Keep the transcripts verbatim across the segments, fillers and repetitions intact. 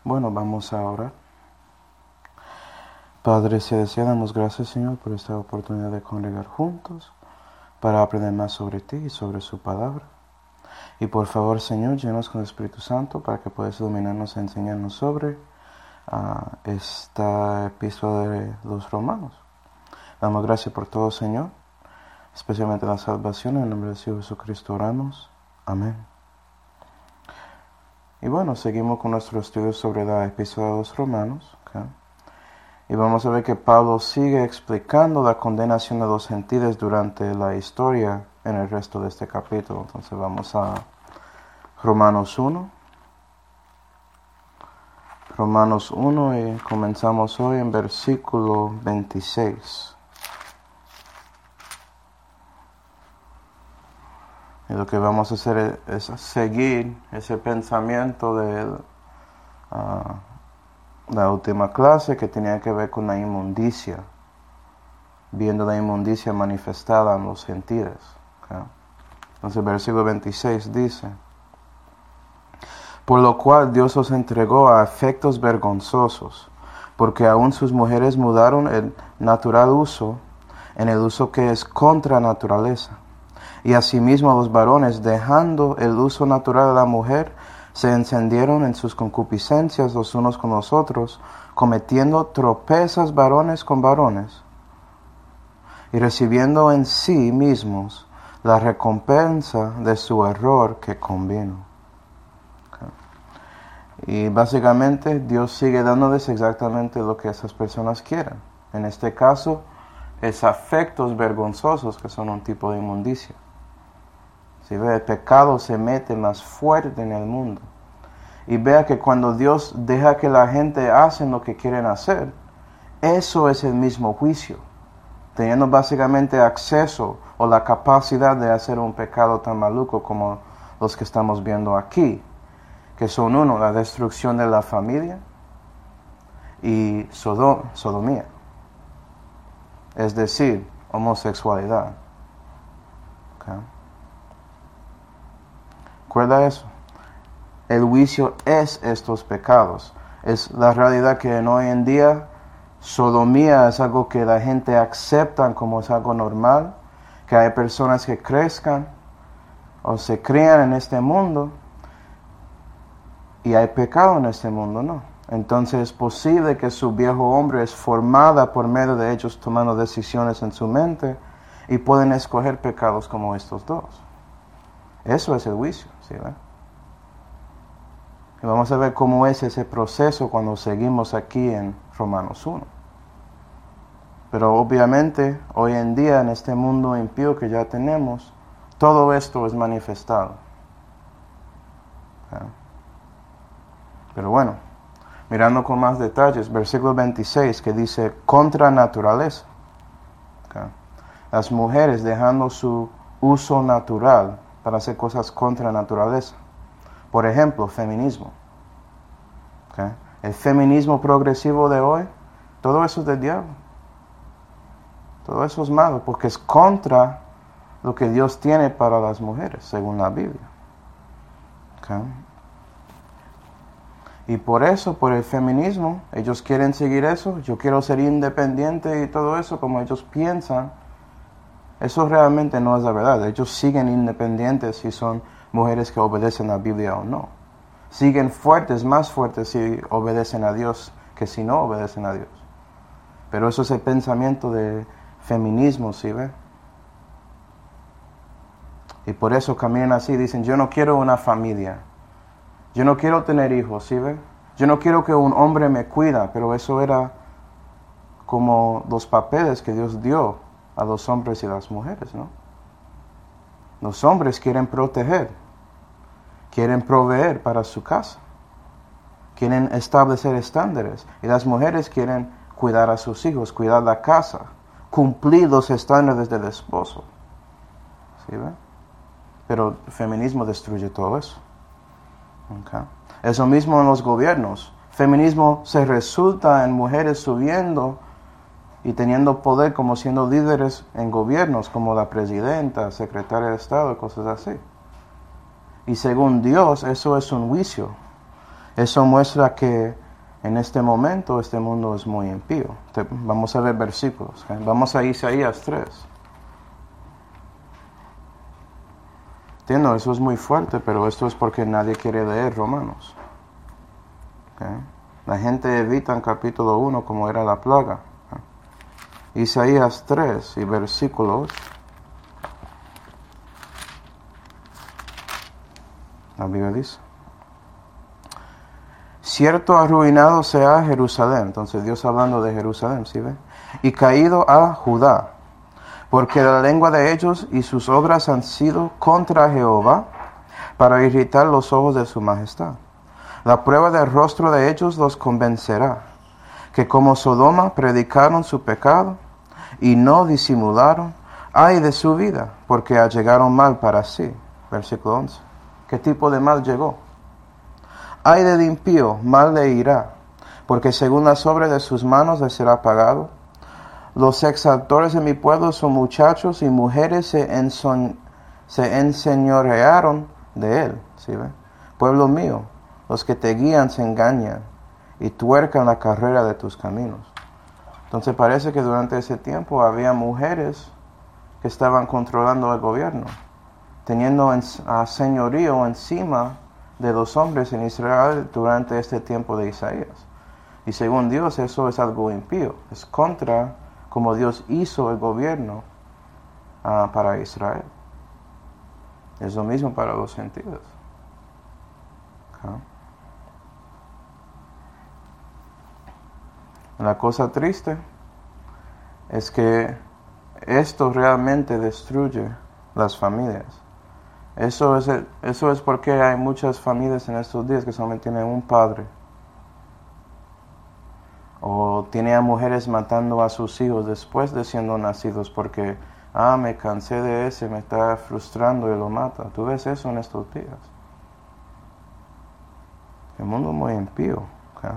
Bueno, vamos a orar. Padre Celestial, damos gracias, Señor, por esta oportunidad de congregar juntos para aprender más sobre ti y sobre su palabra. Y por favor, Señor, llénanos con el Espíritu Santo para que puedas iluminarnos e enseñarnos sobre uh, esta epístola de los Romanos. Damos gracias por todo, Señor, especialmente la salvación. En el nombre de Dios Jesucristo oramos. Amén. Y bueno, seguimos con nuestro estudio sobre la epístola de los Romanos. ¿Okay? Y vamos a ver que Pablo sigue explicando la condenación de los gentiles durante la historia en el resto de este capítulo. Entonces vamos a Romanos uno. Romanos uno y comenzamos hoy en versículo veintiséis. Y lo que vamos a hacer es, es seguir ese pensamiento de uh, la última clase que tenía que ver con la inmundicia, viendo la inmundicia manifestada en los gentiles. ¿Okay? Entonces el versículo veintiséis dice: por lo cual Dios os entregó a efectos vergonzosos, porque aún sus mujeres mudaron el natural uso en el uso que es contra naturaleza. Y asimismo los varones, dejando el uso natural de la mujer, se encendieron en sus concupiscencias los unos con los otros, cometiendo tropezas varones con varones, y recibiendo en sí mismos la recompensa de su error que convino. Okay. Y básicamente Dios sigue dándoles exactamente lo que esas personas quieren. En este caso, es afectos vergonzosos, que son un tipo de inmundicia. Si ve, el pecado se mete más fuerte en el mundo. Y vea que cuando Dios deja que la gente hace lo que quieren hacer, eso es el mismo juicio. Teniendo básicamente acceso o la capacidad de hacer un pecado tan maluco como los que estamos viendo aquí. Que son uno, la destrucción de la familia y sodom, sodomía. Es decir, homosexualidad. ¿Okay? Recuerda eso. El juicio es estos pecados. Es la realidad que en hoy en día sodomía es algo que la gente acepta como es algo normal, que hay personas que crezcan o se crían en este mundo y hay pecado en este mundo, ¿no? Entonces es posible que su viejo hombre es formada por medio de ellos tomando decisiones en su mente y pueden escoger pecados como estos dos. Eso es el juicio, ¿sí ve? Y vamos a ver cómo es ese proceso cuando seguimos aquí en Romanos uno. Pero obviamente, hoy en día, en este mundo impío que ya tenemos, todo esto es manifestado. ¿Okay? Pero bueno, mirando con más detalles, versículo veintiséis que dice, contra naturaleza. ¿Okay? Las mujeres dejando su uso natural para hacer cosas contra naturaleza. Por ejemplo, feminismo. ¿Okay? El feminismo progresivo de hoy, todo eso es del diablo. Todo eso es malo porque es contra lo que Dios tiene para las mujeres, según la Biblia. ¿Okay? Y por eso, por el feminismo, ellos quieren seguir eso. Yo quiero ser independiente y todo eso, como ellos piensan. Eso realmente no es la verdad. Ellos siguen independientes si son mujeres que obedecen a la Biblia o no. Siguen fuertes, más fuertes si obedecen a Dios que si no obedecen a Dios. Pero eso es el pensamiento de feminismo, ¿sí ve? Y por eso caminan así, dicen, yo no quiero una familia. Yo no quiero tener hijos, ¿sí ve? Yo no quiero que un hombre me cuida, pero eso era como los papeles que Dios dio a los hombres y las mujeres, ¿no? Los hombres quieren proteger, quieren proveer para su casa, quieren establecer estándares, y las mujeres quieren cuidar a sus hijos, cuidar la casa, cumplir los estándares del esposo. ¿Sí ve? Pero el feminismo destruye todo eso. Okay. Eso mismo en los gobiernos. Feminismo se resulta en mujeres subiendo y teniendo poder como siendo líderes en gobiernos como la presidenta, secretaria de Estado y cosas así. Y según Dios eso es un juicio. Eso muestra que en este momento este mundo es muy impío. Te, vamos a ver versículos. ¿Okay? Vamos a Isaías tres. Entiendo, eso es muy fuerte, pero esto es porque nadie quiere leer Romanos. ¿Okay? La gente evita en capítulo uno como era la plaga. ¿Okay? Isaías tres y versículos. La Biblia dice: cierto arruinado sea Jerusalén. Entonces Dios hablando de Jerusalén, ¿sí ve? Y caído a Judá, porque la lengua de ellos y sus obras han sido contra Jehová, para irritar los ojos de su majestad. La prueba del rostro de ellos los convencerá, que como Sodoma predicaron su pecado, y no disimularon, ay de su vida, porque allegaron mal para sí. Versículo once. ¿Qué tipo de mal llegó? Ay del impío, mal le irá, porque según las obras de sus manos le será pagado. Los exaltores de mi pueblo son muchachos y mujeres se, enson, se enseñorearon de él. ¿Sí ve? Pueblo mío, los que te guían se engañan y tuercan la carrera de tus caminos. Entonces parece que durante ese tiempo había mujeres que estaban controlando el gobierno, teniendo en, a señorío encima de los hombres en Israel durante este tiempo de Isaías. Y según Dios eso es algo impío, es contra como Dios hizo el gobierno uh, para Israel. Es lo mismo para los gentiles. Okay. La cosa triste es que esto realmente destruye las familias. Eso es, el, eso es porque hay muchas familias en estos días que solamente tienen un padre. O tiene a mujeres matando a sus hijos después de siendo nacidos porque, ah, me cansé de ese, me está frustrando y lo mata. ¿Tú ves eso en estos días? El mundo es muy impío. ¿Okay?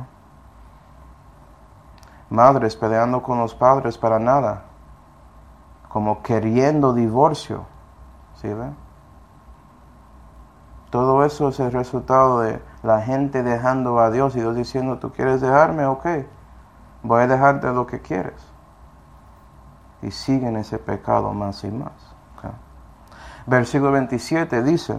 Madres peleando con los padres para nada, como queriendo divorcio. ¿Sí ven? Todo eso es el resultado de la gente dejando a Dios y Dios diciendo, ¿tú quieres dejarme? Ok, voy a dejarte lo que quieres. Y siguen ese pecado más y más. Okay. Versículo veintisiete dice,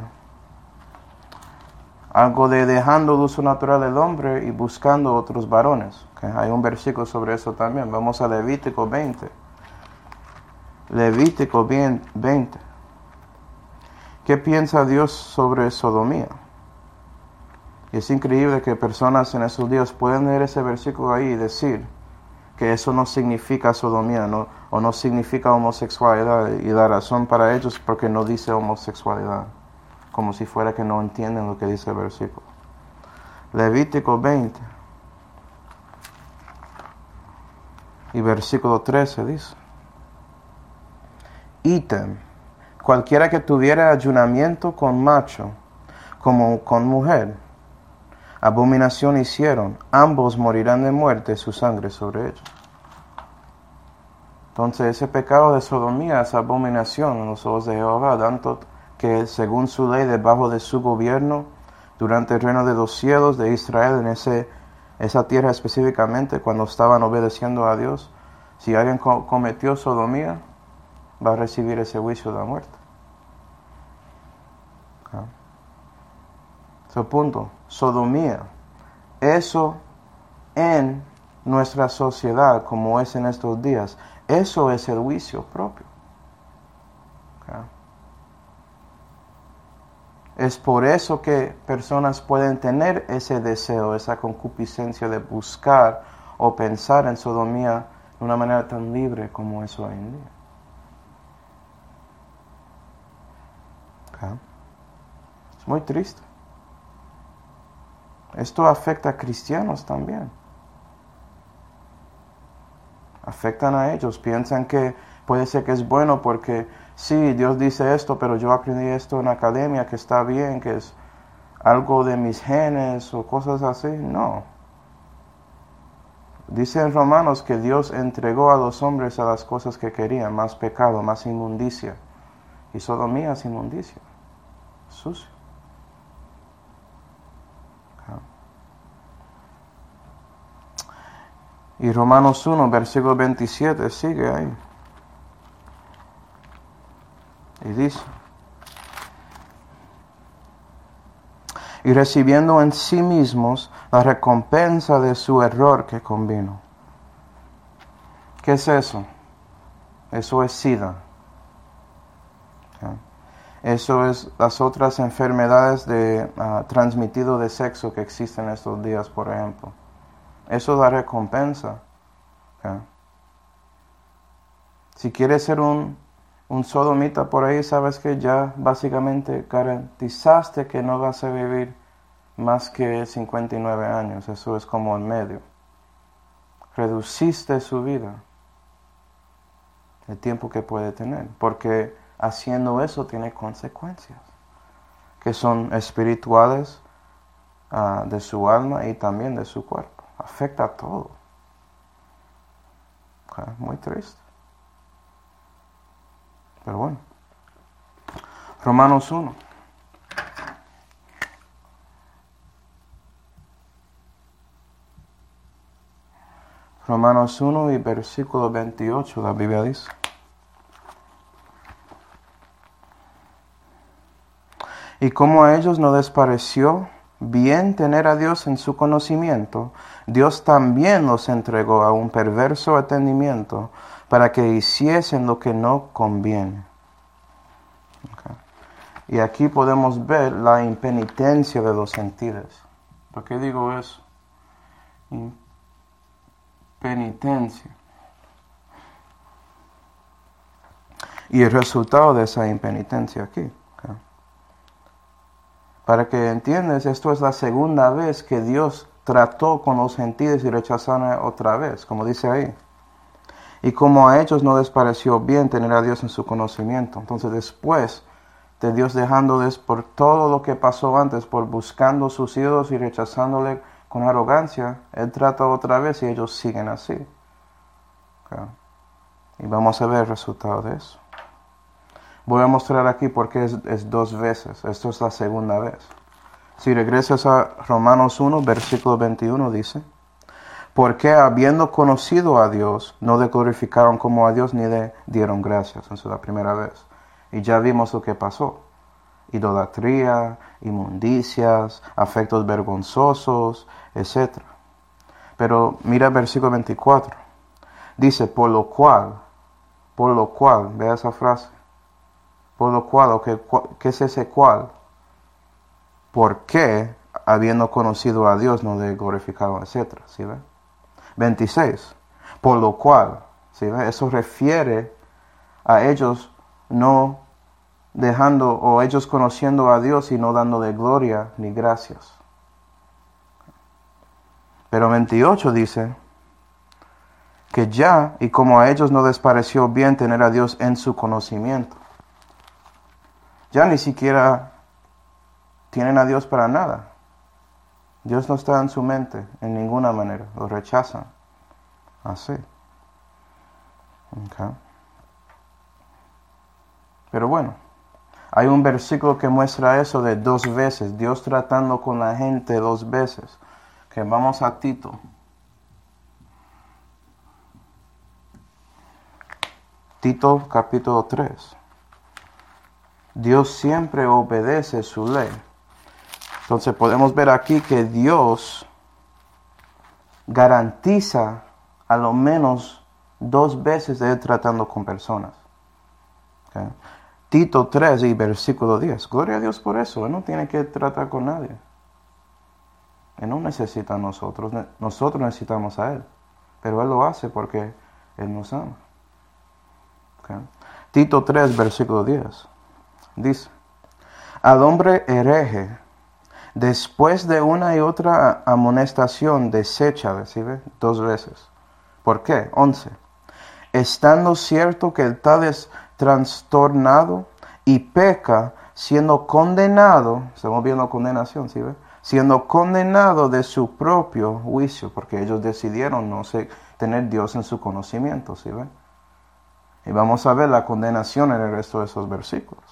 algo de dejando el uso natural del hombre y buscando otros varones. Okay. Hay un versículo sobre eso también. Vamos a Levítico veinte. Levítico veinte. ¿Qué piensa Dios sobre sodomía? Y es increíble que personas en esos días pueden leer ese versículo ahí y decir que eso no significa sodomía, no, o no significa homosexualidad, y la razón para ellos es porque no dice homosexualidad, como si fuera que no entienden lo que dice el versículo. Levítico veinte y versículo trece dice, ítem, cualquiera que tuviera ayunamiento con macho, como con mujer, abominación hicieron, ambos morirán de muerte, su sangre sobre ellos. Entonces ese pecado de sodomía es abominación en los ojos de Jehová, tanto que según su ley, debajo de su gobierno, durante el reino de los cielos de Israel, en ese, esa tierra específicamente, cuando estaban obedeciendo a Dios, si alguien co- cometió sodomía, va a recibir ese juicio de la muerte. Okay. Ese punto, sodomía, eso en nuestra sociedad, como es en estos días, eso es el juicio propio. Okay. Es por eso que personas pueden tener ese deseo, esa concupiscencia de buscar o pensar en sodomía de una manera tan libre como es hoy en día. Okay. Es muy triste. Esto afecta a cristianos también. Afectan a ellos. Piensan que puede ser que es bueno porque sí, Dios dice esto, pero yo aprendí esto en la academia, que está bien, que es algo de mis genes o cosas así. No. Dice en Romanos que Dios entregó a los hombres a las cosas que querían, más pecado, más inmundicia. Y sodomía es inmundicia. Sucio. Y Romanos uno, versículo veintisiete, sigue ahí. Y dice, y recibiendo en sí mismos la recompensa de su error que convino. ¿Qué es eso? Eso es SIDA. ¿Okay? Eso es las otras enfermedades de uh, transmitido de sexo que existen estos días, por ejemplo. Eso da recompensa. ¿Okay? Si quieres ser un, un sodomita por ahí, sabes que ya básicamente garantizaste que no vas a vivir más que cincuenta y nueve años. Eso es como el medio. Reduciste su vida, el tiempo que puede tener, porque haciendo eso tiene consecuencias que son espirituales, uh, de su alma y también de su cuerpo. Afecta a todo. Okay, muy triste. Pero bueno. Romanos uno. Romanos uno y versículo veintiocho, la Biblia dice. Y como a ellos no les pareció bien tener a Dios en su conocimiento, Dios también los entregó a un perverso entendimiento para que hiciesen lo que no conviene. Okay. Y aquí podemos ver la impenitencia de los gentiles. ¿Por qué digo eso? Impenitencia. Y el resultado de esa impenitencia aquí. Okay. Para que entiendas, esto es la segunda vez que Dios trató con los gentiles y rechazaron otra vez, como dice ahí. Y como a ellos no les pareció bien tener a Dios en su conocimiento. Entonces después de Dios dejándoles por todo lo que pasó antes, por buscando sus ídolos y rechazándole con arrogancia, Él trata otra vez y ellos siguen así. Okay. Y vamos a ver el resultado de eso. Voy a mostrar aquí por qué es, es dos veces. Esto es la segunda vez. Si regresas a Romanos uno, versículo veintiuno, dice, porque habiendo conocido a Dios, no le glorificaron como a Dios ni le dieron gracias. Esa es la primera vez. Y ya vimos lo que pasó. Idolatría, inmundicias, afectos vergonzosos, etcétera. Pero mira el versículo veinticuatro. Dice, por lo cual, por lo cual, vea esa frase. Por lo cual, okay, ¿qué es ese cual? ¿Por qué, habiendo conocido a Dios, no le glorificaron, etcétera? ¿Sí ve? veintiséis. Por lo cual, ¿sí ve? Eso refiere a ellos no dejando, o ellos conociendo a Dios y no dándole gloria ni gracias. Pero veintiocho dice que ya, y como a ellos no les pareció bien tener a Dios en su conocimiento, ya ni siquiera tienen a Dios para nada. Dios no está en su mente en ninguna manera. Lo rechazan. Así. Okay. Pero bueno, hay un versículo que muestra eso de dos veces. Dios tratando con la gente dos veces. Que vamos a Tito. Tito capítulo tres. Dios siempre obedece su ley. Entonces podemos ver aquí que Dios garantiza a lo menos dos veces de Él tratando con personas. Okay. Tito tres y versículo diez. Gloria a Dios por eso. Él no tiene que tratar con nadie. Él no necesita a nosotros. Nosotros necesitamos a Él. Pero Él lo hace porque Él nos ama. Okay. Tito tres, versículo diez. Dice, al hombre hereje, después de una y otra amonestación, deséchale, ¿sí ve? Dos veces. ¿Por qué? once. Estando cierto que el tal es trastornado y peca, siendo condenado, estamos viendo condenación, ¿sí ve? Siendo condenado de su propio juicio, porque ellos decidieron no sé, tener Dios en su conocimiento, ¿sí ve? Y vamos a ver la condenación en el resto de esos versículos.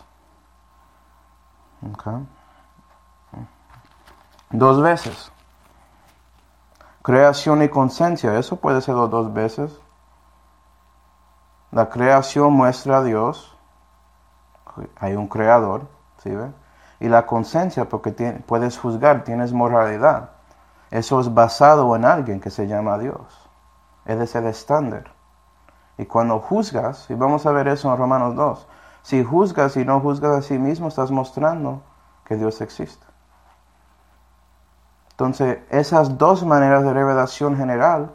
Okay. Dos veces. Creación y conciencia, eso puede ser dos, dos veces. La creación muestra a Dios, hay un creador, ¿sí ve? Y la conciencia, porque tiene, puedes juzgar, tienes moralidad. Eso es basado en alguien que se llama Dios. Ese es el estándar. Y cuando juzgas, y vamos a ver eso en Romanos dos, si juzgas y no juzgas a sí mismo, estás mostrando que Dios existe. Entonces, esas dos maneras de revelación general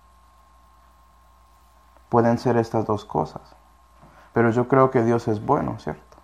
pueden ser estas dos cosas. Pero yo creo que Dios es bueno, ¿cierto?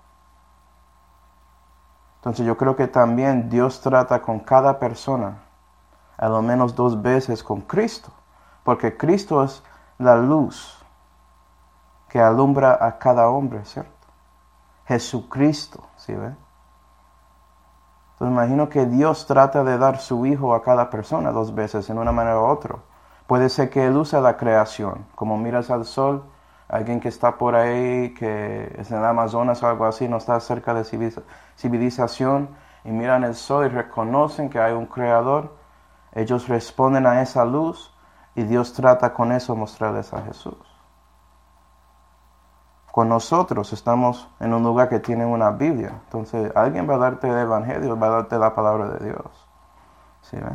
Entonces yo creo que también Dios trata con cada persona, a lo menos dos veces con Cristo. Porque Cristo es la luz que alumbra a cada hombre, ¿cierto? Jesucristo, ¿sí ve? Entonces imagino que Dios trata de dar su Hijo a cada persona dos veces, en una manera u otra. Puede ser que Él use la creación, como miras al sol, alguien que está por ahí, que es en el Amazonas o algo así, no está cerca de civilización, y miran el sol y reconocen que hay un creador. Ellos responden a esa luz y Dios trata con eso mostrarles a Jesús. Con nosotros estamos en un lugar que tiene una Biblia. Entonces alguien va a darte el Evangelio, va a darte la palabra de Dios. ¿Sí ve?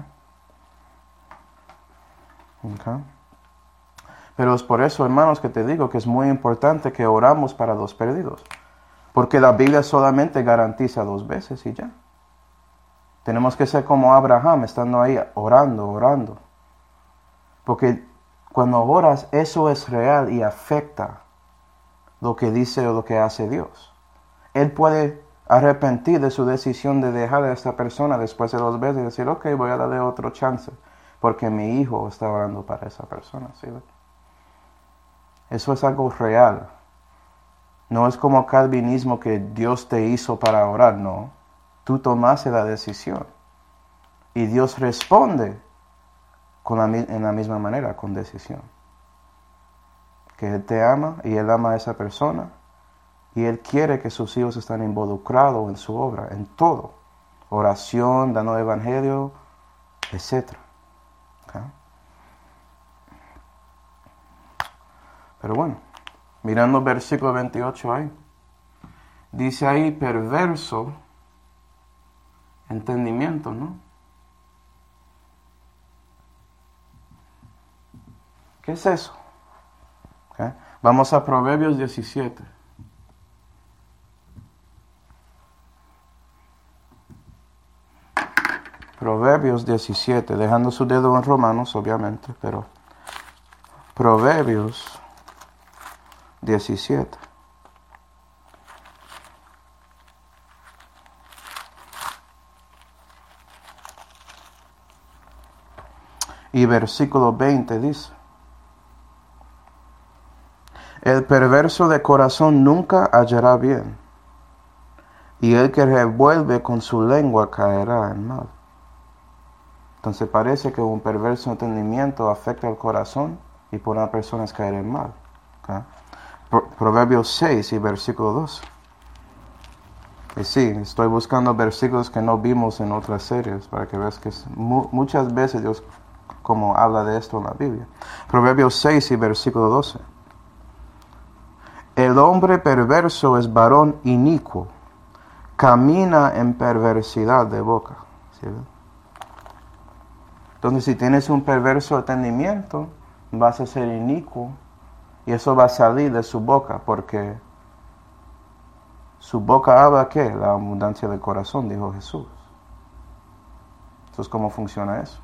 Okay. Pero es por eso, hermanos, que te digo que es muy importante que oramos para los perdidos. Porque la Biblia solamente garantiza dos veces y ya. Tenemos que ser como Abraham, estando ahí orando, orando. Porque cuando oras, eso es real y afecta lo que dice o lo que hace Dios. Él puede arrepentir de su decisión de dejar a esta persona después de dos veces y decir, ok, voy a darle otro chance, porque mi hijo está orando para esa persona. ¿Sí? Eso es algo real. No es como calvinismo que Dios te hizo para orar, no. Tú tomaste la decisión. Y Dios responde con la, en la misma manera, con decisión. Que Él te ama y Él ama a esa persona. Y Él quiere que sus hijos estén involucrados en su obra, en todo. Oración, dando evangelio, etcétera. ¿Okay? Pero bueno, mirando el versículo veintiocho ahí. Dice ahí, perverso entendimiento, ¿no? ¿Qué es eso? ¿Okay? Vamos a Proverbios diecisiete. Proverbios diecisiete, dejando su dedo en Romanos, obviamente, pero Proverbios diecisiete. Y versículo veinte dice, el perverso de corazón nunca hallará bien, y el que revuelve con su lengua caerá en mal. Entonces parece que un perverso entendimiento afecta al corazón y por una persona es caer en mal. ¿Okay? Pro- Proverbios seis y versículo dos. Y sí, estoy buscando versículos que no vimos en otras series para que veas que es mu- muchas veces Dios como habla de esto en la Biblia. Proverbios seis y versículo doce. El hombre perverso es varón inicuo, camina en perversidad de boca. ¿Sí? Entonces, si tienes un perverso entendimiento, vas a ser inicuo y eso va a salir de su boca, porque su boca habla ¿qué? La abundancia del corazón, dijo Jesús. Entonces, ¿cómo funciona eso?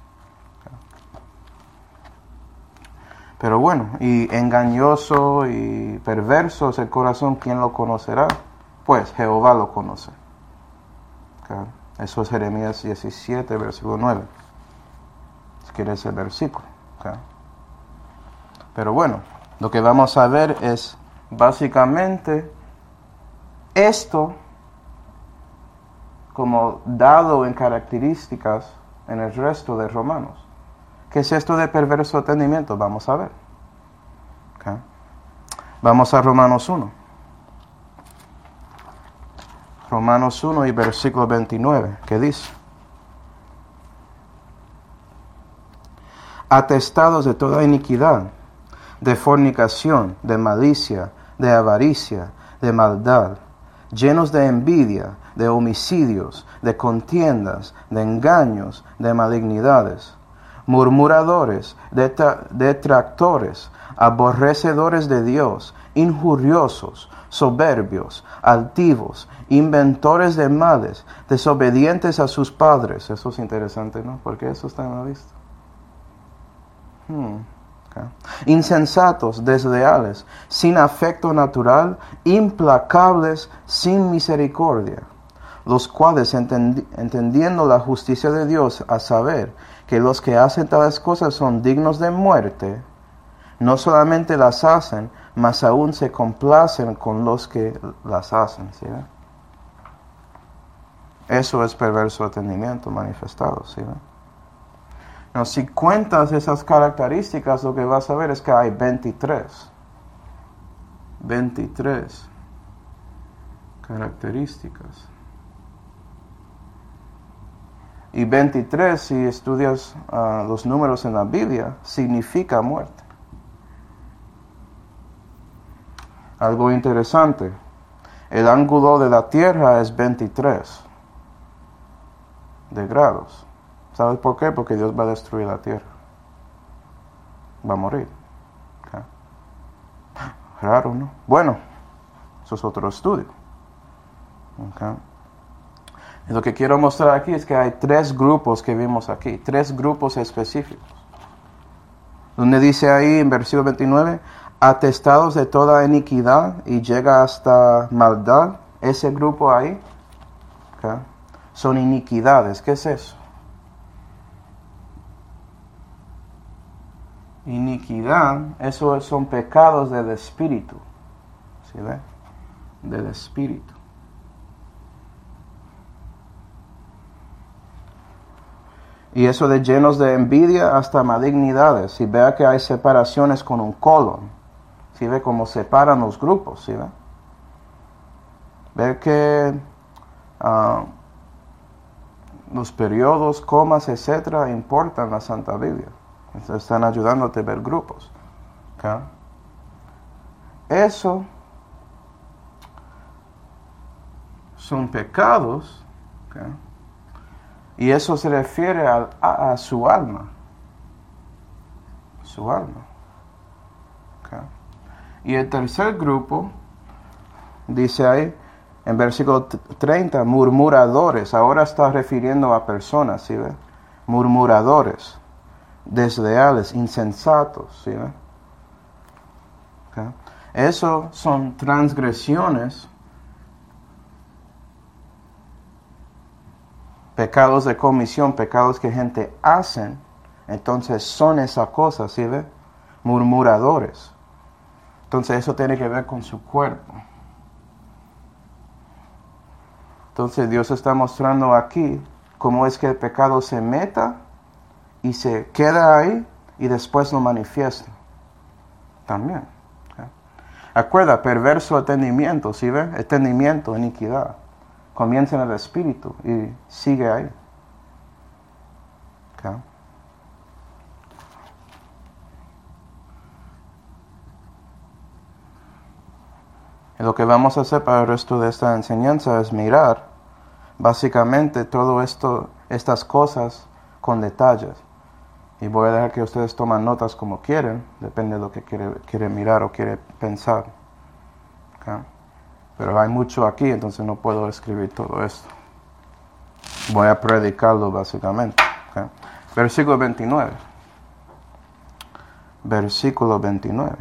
Pero bueno, y engañoso y perverso es el corazón, ¿quién lo conocerá? Pues Jehová lo conoce. Okay. Eso es Jeremías diecisiete, versículo nueve. Si quieres el versículo. Okay. Pero bueno, lo que vamos a ver es básicamente esto como dado en características en el resto de Romanos. ¿Qué es esto de perverso entendimiento? Vamos a ver. Okay. Vamos a Romanos uno. Romanos uno y versículo veintinueve, ¿qué dice? atestados de toda iniquidad, de fornicación, de malicia, de avaricia, de maldad, llenos de envidia, de homicidios, de contiendas, de engaños, de malignidades, murmuradores, detra- detractores, aborrecedores de Dios, injuriosos, soberbios, altivos, inventores de males, desobedientes a sus padres. Eso es interesante, ¿no? Porque eso está en la lista. Hmm. Okay. Insensatos, desleales, sin afecto natural, implacables, sin misericordia, los cuales entendi- entendiendo la justicia de Dios, a saber que los que hacen tales cosas son dignos de muerte, no solamente las hacen, mas aún se complacen con los que las hacen. ¿Sí? Eso es perverso entendimiento manifestado. ¿Sí? No, si cuentas esas características, lo que vas a ver es que hay veintitrés. veintitrés características. Y veintitrés, si estudias uh, los números en la Biblia, significa muerte. Algo interesante. El ángulo de la Tierra es veintitrés de grados. ¿Sabes por qué? Porque Dios va a destruir la tierra. Va a morir. ¿Okay? Raro, ¿no? Bueno, eso es otro estudio. ¿Okay? Y lo que quiero mostrar aquí es que hay tres grupos que vimos aquí. Tres grupos específicos. Donde dice ahí en versículo veintinueve, atestados de toda iniquidad y llega hasta maldad. Ese grupo ahí, ¿okay? Son iniquidades. ¿Qué es eso? Iniquidad, eso son pecados del espíritu. ¿Sí ve? Del espíritu. Y eso de llenos de envidia hasta malignidades. Si vea que hay separaciones con un colon. Si ve cómo separan los grupos. ¿Sí ve? Ve que uh, los periodos, comas, etcétera, importan en la Santa Biblia. Están ayudándote a ver grupos. ¿Okay? Eso son pecados. ¿Okay? Y eso se refiere a, a, a su alma. Su alma. ¿Okay? Y el tercer grupo, dice ahí, en versículo treinta, murmuradores. Ahora está refiriendo a personas, ¿sí ve? Murmuradores. Desleales, insensatos, ¿sí? Okay. Eso son transgresiones, pecados de comisión, pecados que gente hacen, entonces son esa cosa, ¿sí ve? Murmuradores. Entonces eso tiene que ver con su cuerpo. Entonces Dios está mostrando aquí cómo es que el pecado se meta y se queda ahí y después lo manifiesta. También. ¿Okay? Acuerda, perverso entendimiento, ¿sí ve? Entendimiento, iniquidad. Comienza en el espíritu y sigue ahí. ¿Okay? Y lo que vamos a hacer para el resto de esta enseñanza es mirar básicamente todo esto, estas cosas con detalles. Y voy a dejar que ustedes tomen notas como quieren, depende de lo que quiere, quiere mirar o quiere pensar. ¿Okay? Pero hay mucho aquí, entonces no puedo escribir todo esto. Voy a predicarlo básicamente. ¿Okay? Versículo veintinueve. Versículo veintinueve.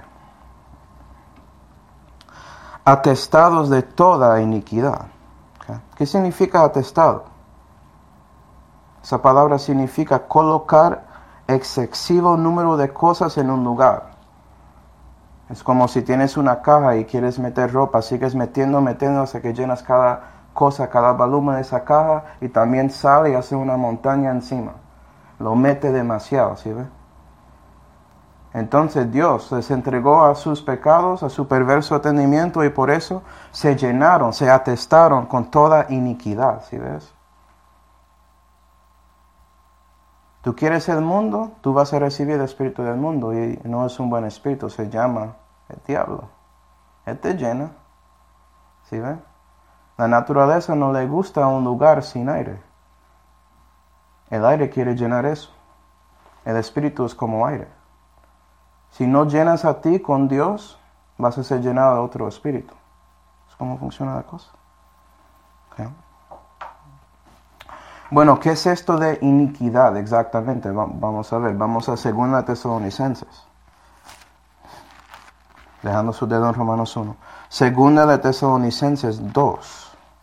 Atestados de toda iniquidad. ¿Okay? ¿Qué significa atestado? Esa palabra significa colocar excesivo número de cosas en un lugar. Es como si tienes una caja y quieres meter ropa, sigues metiendo, metiendo hasta que llenas cada cosa, cada volumen de esa caja y también sale y hace una montaña encima. Lo mete demasiado, ¿sí ve? Entonces Dios les entregó a sus pecados, a su perverso entendimiento y por eso se llenaron, se atestaron con toda iniquidad, ¿sí ves? Tú quieres el mundo, tú vas a recibir el espíritu del mundo y no es un buen espíritu, se llama el diablo. Él te llena. ¿Sí ven? La naturaleza no le gusta un lugar sin aire. El aire quiere llenar eso. El espíritu es como aire. Si no llenas a ti con Dios, vas a ser llenado de otro espíritu. Es como funciona la cosa. Okay. Bueno, ¿qué es esto de iniquidad exactamente? Vamos a ver, vamos a segunda Tesalonicenses. Dejando su dedo en Romanos uno. Segunda de Tesalonicenses dos.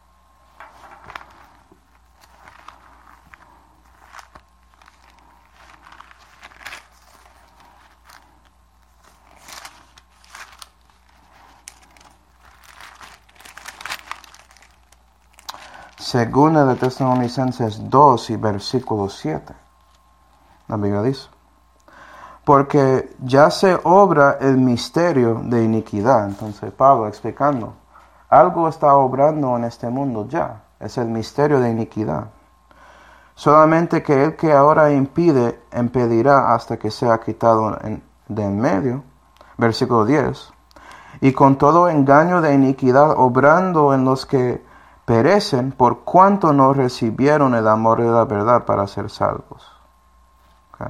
Segunda de Tesalonicenses dos y versículo siete. La Biblia dice: porque ya se obra el misterio de iniquidad. Entonces Pablo explicando, algo está obrando en este mundo ya. Es el misterio de iniquidad. Solamente que el que ahora impide, impedirá hasta que sea quitado en, de en medio. Versículo diez. Y con todo engaño de iniquidad obrando en los que perecen, por cuanto no recibieron el amor de la verdad para ser salvos. Okay.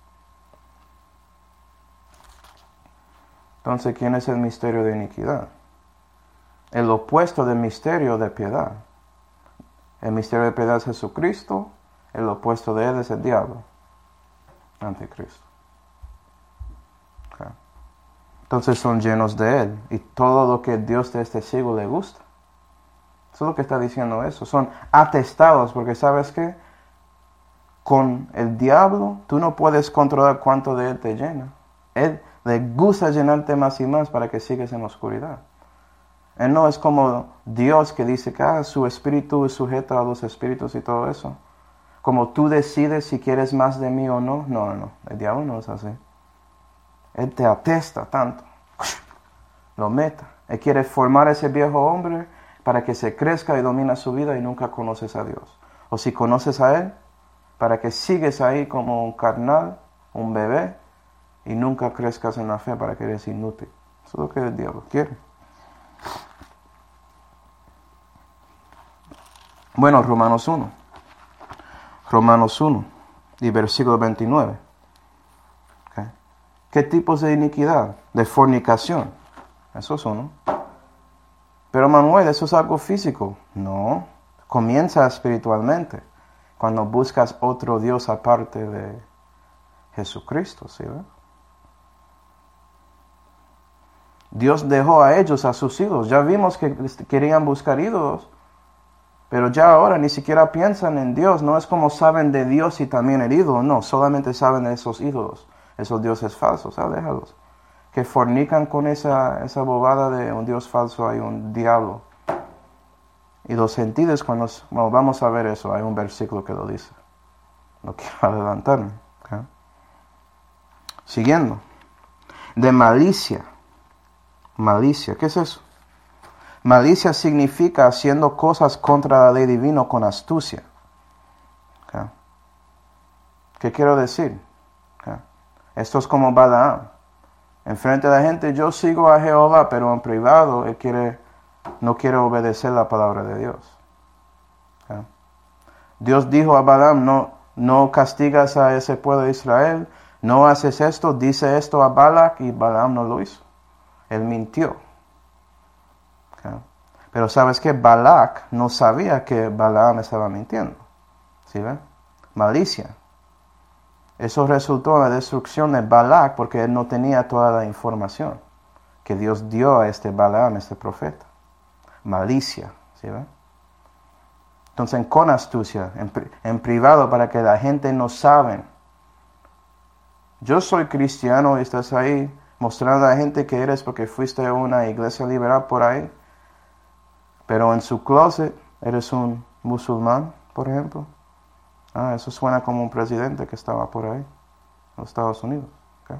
Entonces, ¿quién es el misterio de iniquidad? El opuesto del misterio de piedad. El misterio de piedad es Jesucristo, el opuesto de él es el diablo, anticristo. Okay. Entonces son llenos de él, y todo lo que Dios de este siglo le gusta. Eso es lo que está diciendo eso. Son atestados, porque ¿sabes qué? Con el diablo, tú no puedes controlar cuánto de él te llena. Él le gusta llenarte más y más para que sigas en la oscuridad. Él no es como Dios que dice que ah, su espíritu es sujeto a los espíritus y todo eso. Como tú decides si quieres más de mí o no. No, no, no. El diablo no es así. Él te atesta tanto. Lo meta. Él quiere formar a ese viejo hombre para que se crezca y domina su vida y nunca conoces a Dios. O si conoces a Él, para que sigues ahí como un carnal, un bebé, y nunca crezcas en la fe para que eres inútil. Eso es lo que el diablo quiere. Bueno, Romanos uno. Romanos uno y versículo veintinueve. Okay. ¿Qué tipos de iniquidad? De fornicación. Eso es uno. Pero Manuel, ¿eso es algo físico? No. Comienza espiritualmente. Cuando buscas otro Dios aparte de Jesucristo, ¿sí? ¿Ve? Dios dejó a ellos, a sus ídolos. Ya vimos que querían buscar ídolos, pero ya ahora ni siquiera piensan en Dios. No es como saben de Dios y también el ídolo. No, solamente saben de esos ídolos, esos dioses falsos. Ah, déjalos. Que fornican con esa, esa bobada de un Dios falso, hay un diablo. Y los gentiles, cuando bueno, vamos a ver eso, hay un versículo que lo dice. No quiero adelantarme. ¿Okay? Siguiendo. De malicia. Malicia, ¿qué es eso? Malicia significa haciendo cosas contra la ley divina con astucia. ¿Okay? ¿Qué quiero decir? ¿Okay? Esto es como Balaam. Enfrente de la gente, yo sigo a Jehová, pero en privado él quiere, no quiere obedecer la palabra de Dios. ¿Okay? Dios dijo a Balaam, no, no castigas a ese pueblo de Israel, no haces esto, dice esto a Balac, y Balaam no lo hizo. Él mintió. Okay. Pero ¿sabes qué? Balac no sabía que Balaam estaba mintiendo. ¿Sí ven? Malicia. Eso resultó en la destrucción de Balac porque él no tenía toda la información que Dios dio a este Balaam, este profeta. Malicia. ¿Sí ven? Entonces, con astucia, en, en privado, para que la gente no sabe. Yo soy cristiano y estás ahí mostrando a la gente que eres porque fuiste a una iglesia liberal por ahí. Pero en su closet eres un musulmán, por ejemplo. Ah, eso suena como un presidente que estaba por ahí, en los Estados Unidos. ¿Okay?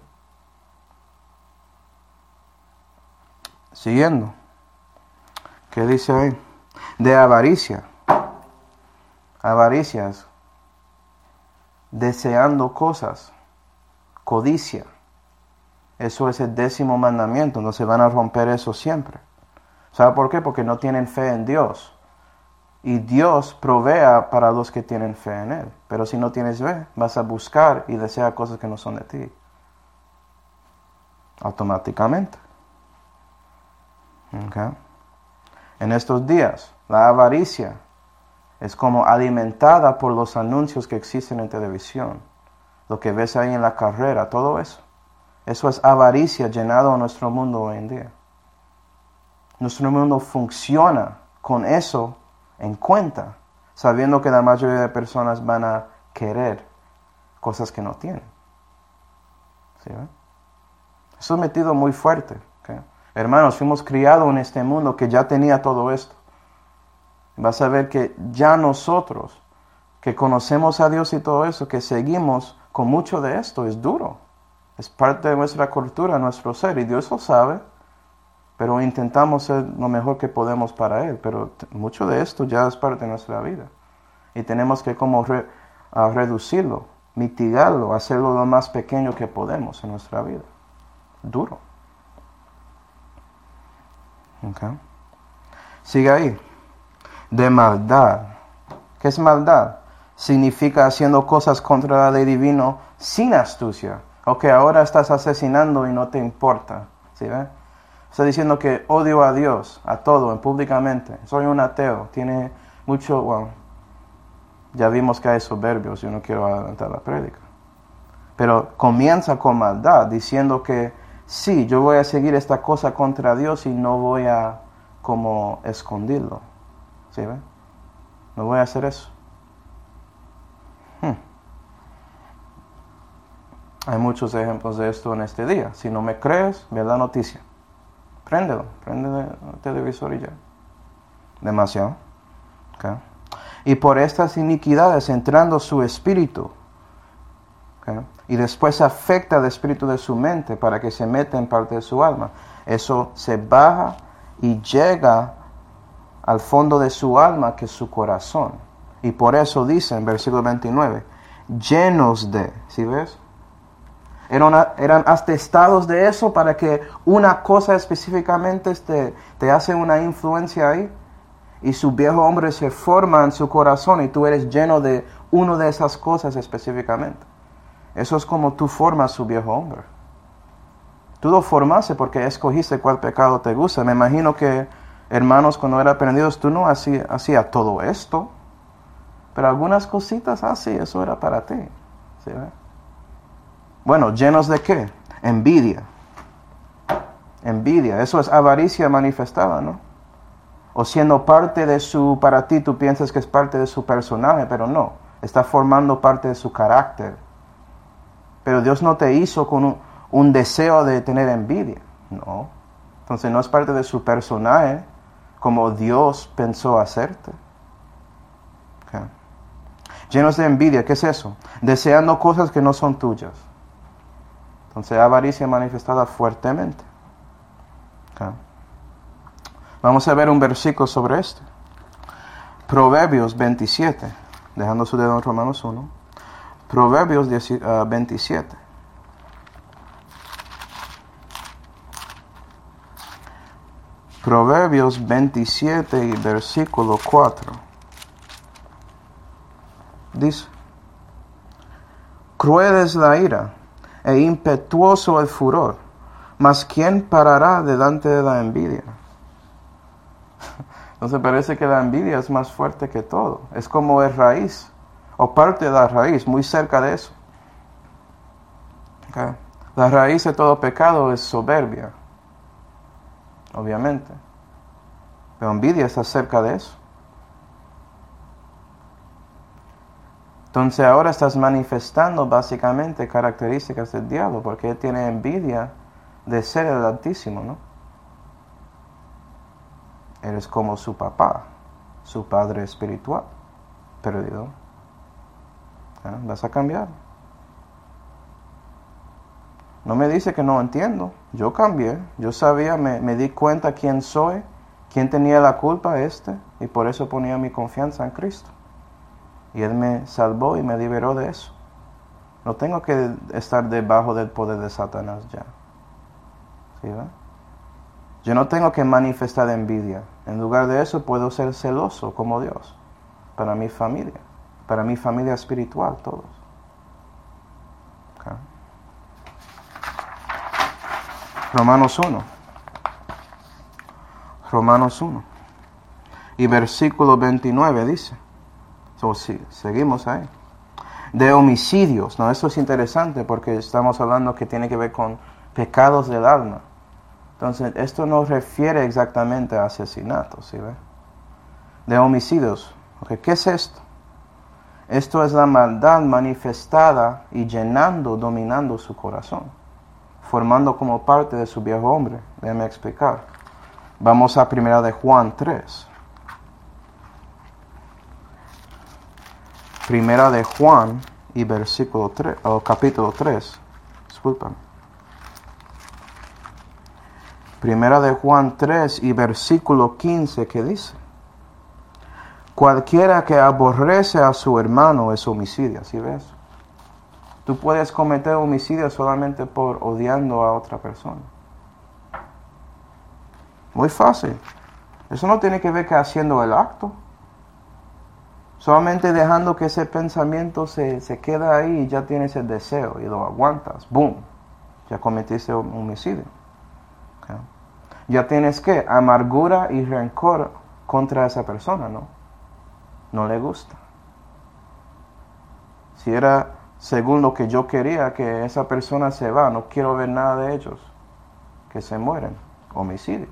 Siguiendo. ¿Qué dice ahí? De avaricia. Avaricia es deseando cosas, codicia. Eso es el décimo mandamiento, no se van a romper eso siempre. ¿Sabe por qué? Porque no tienen fe en Dios. Y Dios provea para los que tienen fe en Él. Pero si no tienes fe, vas a buscar y desear cosas que no son de ti. Automáticamente. Okay. En estos días, la avaricia es como alimentada por los anuncios que existen en televisión. Lo que ves ahí en la carrera, todo eso. Eso es avaricia llenado en nuestro mundo hoy en día. Nuestro mundo funciona con eso en cuenta, sabiendo que la mayoría de personas van a querer cosas que no tienen. ¿Sí, eh? Eso es metido muy fuerte. ¿Okay? Hermanos, fuimos criados en este mundo que ya tenía todo esto. Vas a ver que ya nosotros, que conocemos a Dios y todo eso, que seguimos con mucho de esto, es duro. Es parte de nuestra cultura, nuestro ser, y Dios lo sabe. Pero intentamos ser lo mejor que podemos para Él. Pero t- mucho de esto ya es parte de nuestra vida. Y tenemos que como re- a reducirlo, mitigarlo, hacerlo lo más pequeño que podemos en nuestra vida. Duro. Okay. Sigue ahí. De maldad. ¿Qué es maldad? Significa haciendo cosas contra la ley divina sin astucia. Ok, ahora estás asesinando y no te importa. ¿Sí ves? Está diciendo que odio a Dios, a todo, en públicamente. Soy un ateo. Tiene mucho, bueno, ya vimos que hay soberbios. Yo no quiero adelantar la prédica. Pero comienza con maldad, diciendo que sí, yo voy a seguir esta cosa contra Dios y no voy a como esconderlo. ¿Sí ven? No voy a hacer eso. Hmm. Hay muchos ejemplos de esto en este día. Si no me crees, ve la noticia. Préndelo, prende el televisor y ya. Demasiado. Okay. Y por estas iniquidades entrando su espíritu. Okay. Y después afecta el espíritu de su mente para que se meta en parte de su alma. Eso se baja y llega al fondo de su alma, que es su corazón. Y por eso dice en versículo veintinueve, llenos de, ¿sí ves? Eran, eran atestados de eso para que una cosa específicamente te, te hace una influencia ahí. Y su viejo hombre se forma en su corazón y tú eres lleno de una de esas cosas específicamente. Eso es como tú formas su viejo hombre. Tú lo formaste porque escogiste cuál pecado te gusta. Me imagino que, hermanos, cuando eran aprendidos, tú no hacías hacía todo esto. Pero algunas cositas así, ah, eso era para ti. ¿Sí, eh? Bueno, ¿llenos de qué? Envidia. Envidia, eso es avaricia manifestada, ¿no? O siendo parte de su, para ti tú piensas que es parte de su personaje, pero no. Está formando parte de su carácter. Pero Dios no te hizo con un, un deseo de tener envidia. No. Entonces no es parte de su personaje como Dios pensó hacerte. Okay. Llenos de envidia, ¿qué es eso? Deseando cosas que no son tuyas. Entonces avaricia manifestada fuertemente. Okay. Vamos a ver un versículo sobre esto. Proverbios veintisiete. Dejando su dedo en Romanos uno. Proverbios veintisiete. Proverbios veintisiete y versículo cuatro. Dice: cruel es la ira e impetuoso el furor, mas ¿quién parará delante de la envidia? Entonces parece que la envidia es más fuerte que todo. Es como el raíz, o parte de la raíz, muy cerca de eso. Okay. La raíz de todo pecado es soberbia, obviamente. Pero envidia está cerca de eso. Entonces ahora estás manifestando básicamente características del diablo, porque él tiene envidia de ser el Altísimo, ¿no? Eres como su papá, su padre espiritual, perdido. ¿Eh? Vas a cambiar. No me dice que no entiendo. Yo cambié. Yo sabía, me, me di cuenta quién soy, quién tenía la culpa, este, y por eso ponía mi confianza en Cristo. Y Él me salvó y me liberó de eso. No tengo que estar debajo del poder de Satanás ya. ¿Sí, ¿verdad? Yo no tengo que manifestar envidia. En lugar de eso puedo ser celoso como Dios. Para mi familia. Para mi familia espiritual, todos. Okay. Romanos uno. Romanos uno. Y versículo veintinueve dice. So, sí, seguimos ahí. De homicidios. No, esto es interesante porque estamos hablando que tiene que ver con pecados del alma. Entonces, esto no refiere exactamente a asesinatos, ¿sí ve? De homicidios. Okay, ¿qué es esto? Esto es la maldad manifestada y llenando, dominando su corazón, formando como parte de su viejo hombre. Déjame explicar. Vamos a primera de Juan tres. Primera de Juan y versículo tres, o capítulo tres. Disculpen. Primera de Juan tres y versículo quince, ¿qué dice? Cualquiera que aborrece a su hermano es homicida, ¿sí ves? Tú puedes cometer homicidio solamente por odiando a otra persona. Muy fácil. Eso no tiene que ver que haciendo el acto. Solamente dejando que ese pensamiento se, se queda ahí y ya tienes el deseo y lo aguantas. ¡Boom! Ya cometiste un homicidio. Okay. Ya tienes que amargura y rencor contra esa persona, ¿no? No le gusta. Si era según lo que yo quería, que esa persona se va, no quiero ver nada de ellos, que se mueren, homicidio.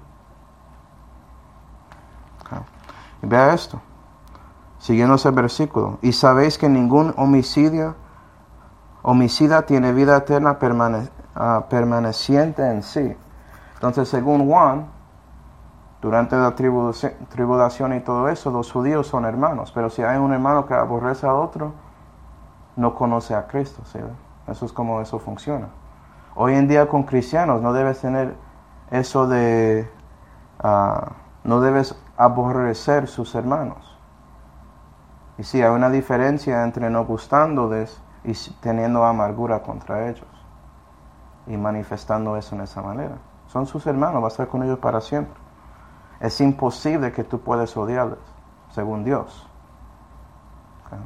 Okay. Y vea esto, siguiendo ese versículo. Y sabéis que ningún homicidio, homicida tiene vida eterna permane, uh, permaneciente en sí. Entonces, según Juan, durante la tribulación, tribulación y todo eso, los judíos son hermanos. Pero si hay un hermano que aborrece a otro, no conoce a Cristo. ¿Sí? Eso es como eso funciona. Hoy en día con cristianos no debes tener eso de... Uh, no debes aborrecer sus hermanos. Y sí, hay una diferencia entre no gustándoles y teniendo amargura contra ellos. Y manifestando eso en esa manera. Son sus hermanos, vas a estar con ellos para siempre. Es imposible que tú puedas odiarles, según Dios. Okay.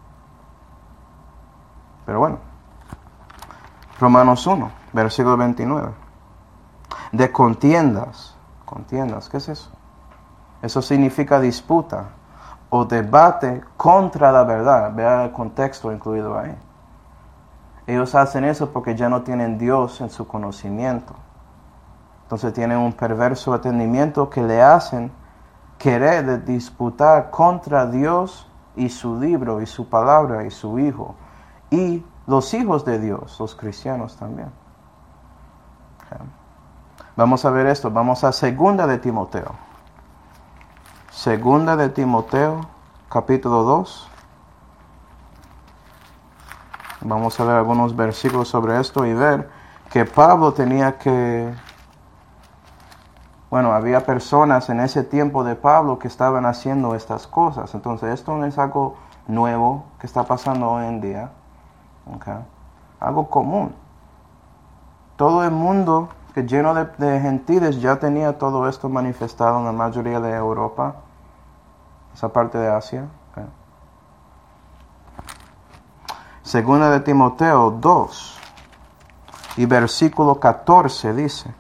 Pero bueno, Romanos uno, versículo veintinueve. De contiendas. Contiendas, ¿qué es eso? Eso significa disputa o debate contra la verdad. Vea el contexto incluido ahí. Ellos hacen eso porque ya no tienen Dios en su conocimiento. Entonces tienen un perverso entendimiento que le hacen querer disputar contra Dios y su libro y su palabra y su Hijo. Y los hijos de Dios, los cristianos también. Okay. Vamos a ver esto. Vamos a segunda de Timoteo. Segunda de Timoteo, capítulo dos. Vamos a ver algunos versículos sobre esto y ver que Pablo tenía que... Bueno, había personas en ese tiempo de Pablo que estaban haciendo estas cosas. Entonces, esto no es algo nuevo que está pasando hoy en día. Okay. Algo común. Todo el mundo que lleno de, de gentiles ya tenía todo esto manifestado en la mayoría de Europa, esa parte de Asia. Okay. Segunda de Timoteo dos y versículo catorce dice: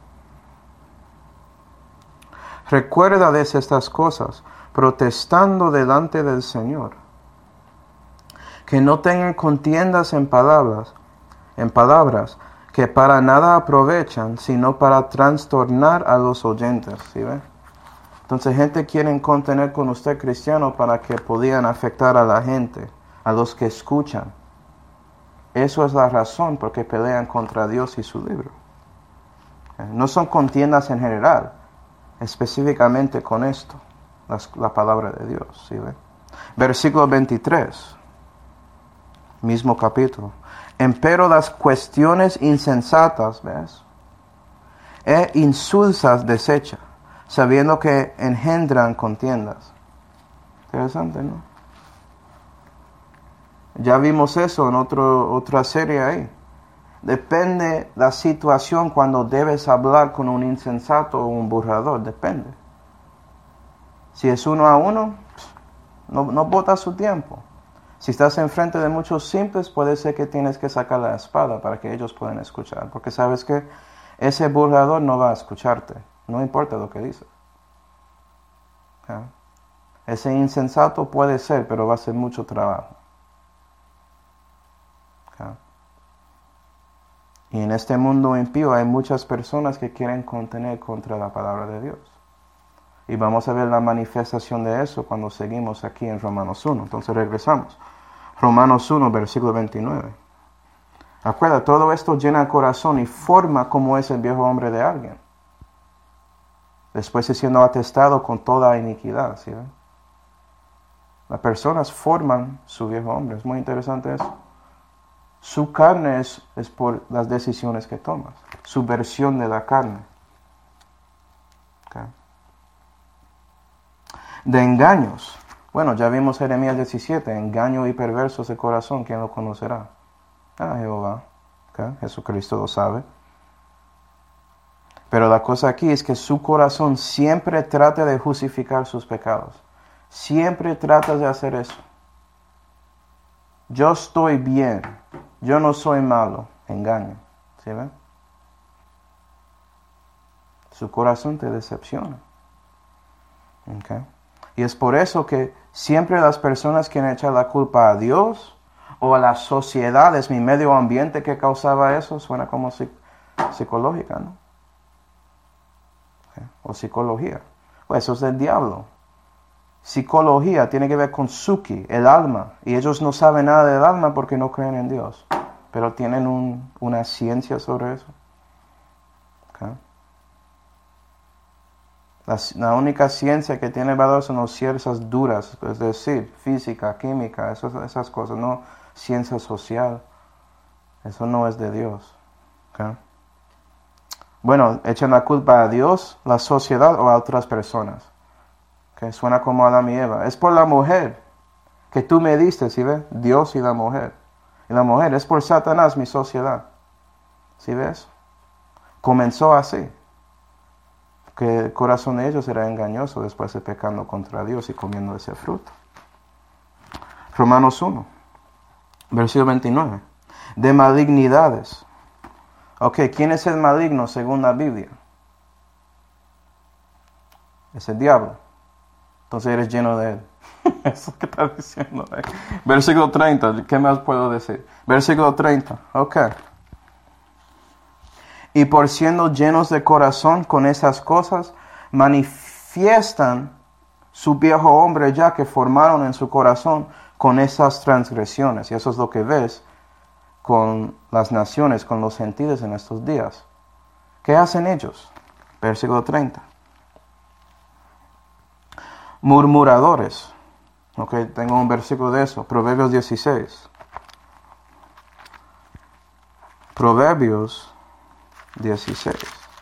recuérdales estas cosas, protestando delante del Señor, que no tengan contiendas en palabras, en palabras que para nada aprovechan, sino para trastornar a los oyentes. ¿Sí ve? Entonces, gente quiere contener con usted cristiano para que podían afectar a la gente, a los que escuchan. Eso es la razón por qué pelean contra Dios y su libro. No son contiendas en general, específicamente con esto, la, la palabra de Dios. ¿Sí ve? Versículo veintitrés, mismo capítulo. Empero las cuestiones insensatas, ¿ves? E insulsas desecha, sabiendo que engendran contiendas. Interesante, ¿no? Ya vimos eso en otro, otra serie ahí. Depende la situación cuando debes hablar con un insensato o un burlador, depende. Si es uno a uno, no, no botas su tiempo. Si estás enfrente de muchos simples, puede ser que tienes que sacar la espada para que ellos puedan escuchar. Porque sabes que ese burlador no va a escucharte, no importa lo que dice. ¿Okay? Ese insensato puede ser, pero va a ser mucho trabajo. ¿Okay? Y en este mundo impío hay muchas personas que quieren contener contra la palabra de Dios. Y vamos a ver la manifestación de eso cuando seguimos aquí en Romanos uno. Entonces regresamos. Romanos uno, versículo veintinueve. Acuerda, todo esto llena el corazón y forma como es el viejo hombre de alguien. Después de siendo atestado con toda iniquidad. ¿Sí ven? Las personas forman su viejo hombre. Es muy interesante eso. Su carne es, es por las decisiones que tomas. Su versión de la carne. Okay. De engaños. Bueno, ya vimos Jeremías diecisiete. Engaño y perversos de corazón. ¿Quién lo conocerá? Ah, Jehová. Okay. Jesucristo lo sabe. Pero la cosa aquí es que su corazón siempre trata de justificar sus pecados. Siempre trata de hacer eso. Yo estoy bien. Yo no soy malo. Engaño. ¿Sí ven? Su corazón te decepciona. Okay. Y es por eso que siempre las personas quieren echar la culpa a Dios o a la sociedad, es mi medio ambiente que causaba eso. Suena como psic- psicológica, ¿no? Okay. O psicología. Pues eso es del diablo. Psicología tiene que ver con psuki, el alma. Y ellos no saben nada del alma porque no creen en Dios. Pero tienen un, una ciencia sobre eso. Okay. La, la única ciencia que tiene valor son las ciencias duras, es decir, física, química, esas, esas cosas, no ciencia social. Eso no es de Dios. Okay. Bueno, echan la culpa a Dios, la sociedad o a otras personas. Okay. Suena como Adán y Eva. Es por la mujer que tú me diste, ¿sí ves? Dios y la mujer. Y la mujer es por Satanás, mi sociedad. ¿Sí ves? Comenzó así. Que el corazón de ellos era engañoso después de pecando contra Dios y comiendo ese fruto. Romanos uno, versículo veintinueve. De malignidades. Ok, ¿quién es el maligno según la Biblia? Es el diablo. Entonces eres lleno de él. Eso que está diciendo ahí. Versículo treinta, ¿qué más puedo decir? Versículo treinta, ok. Y por siendo llenos de corazón con esas cosas, manifiestan su viejo hombre ya que formaron en su corazón con esas transgresiones. Y eso es lo que ves con las naciones, con los gentiles en estos días. ¿Qué hacen ellos? Versículo treinta. Murmuradores. Ok, tengo un versículo de eso. Proverbios dieciséis. Proverbios dieciséis.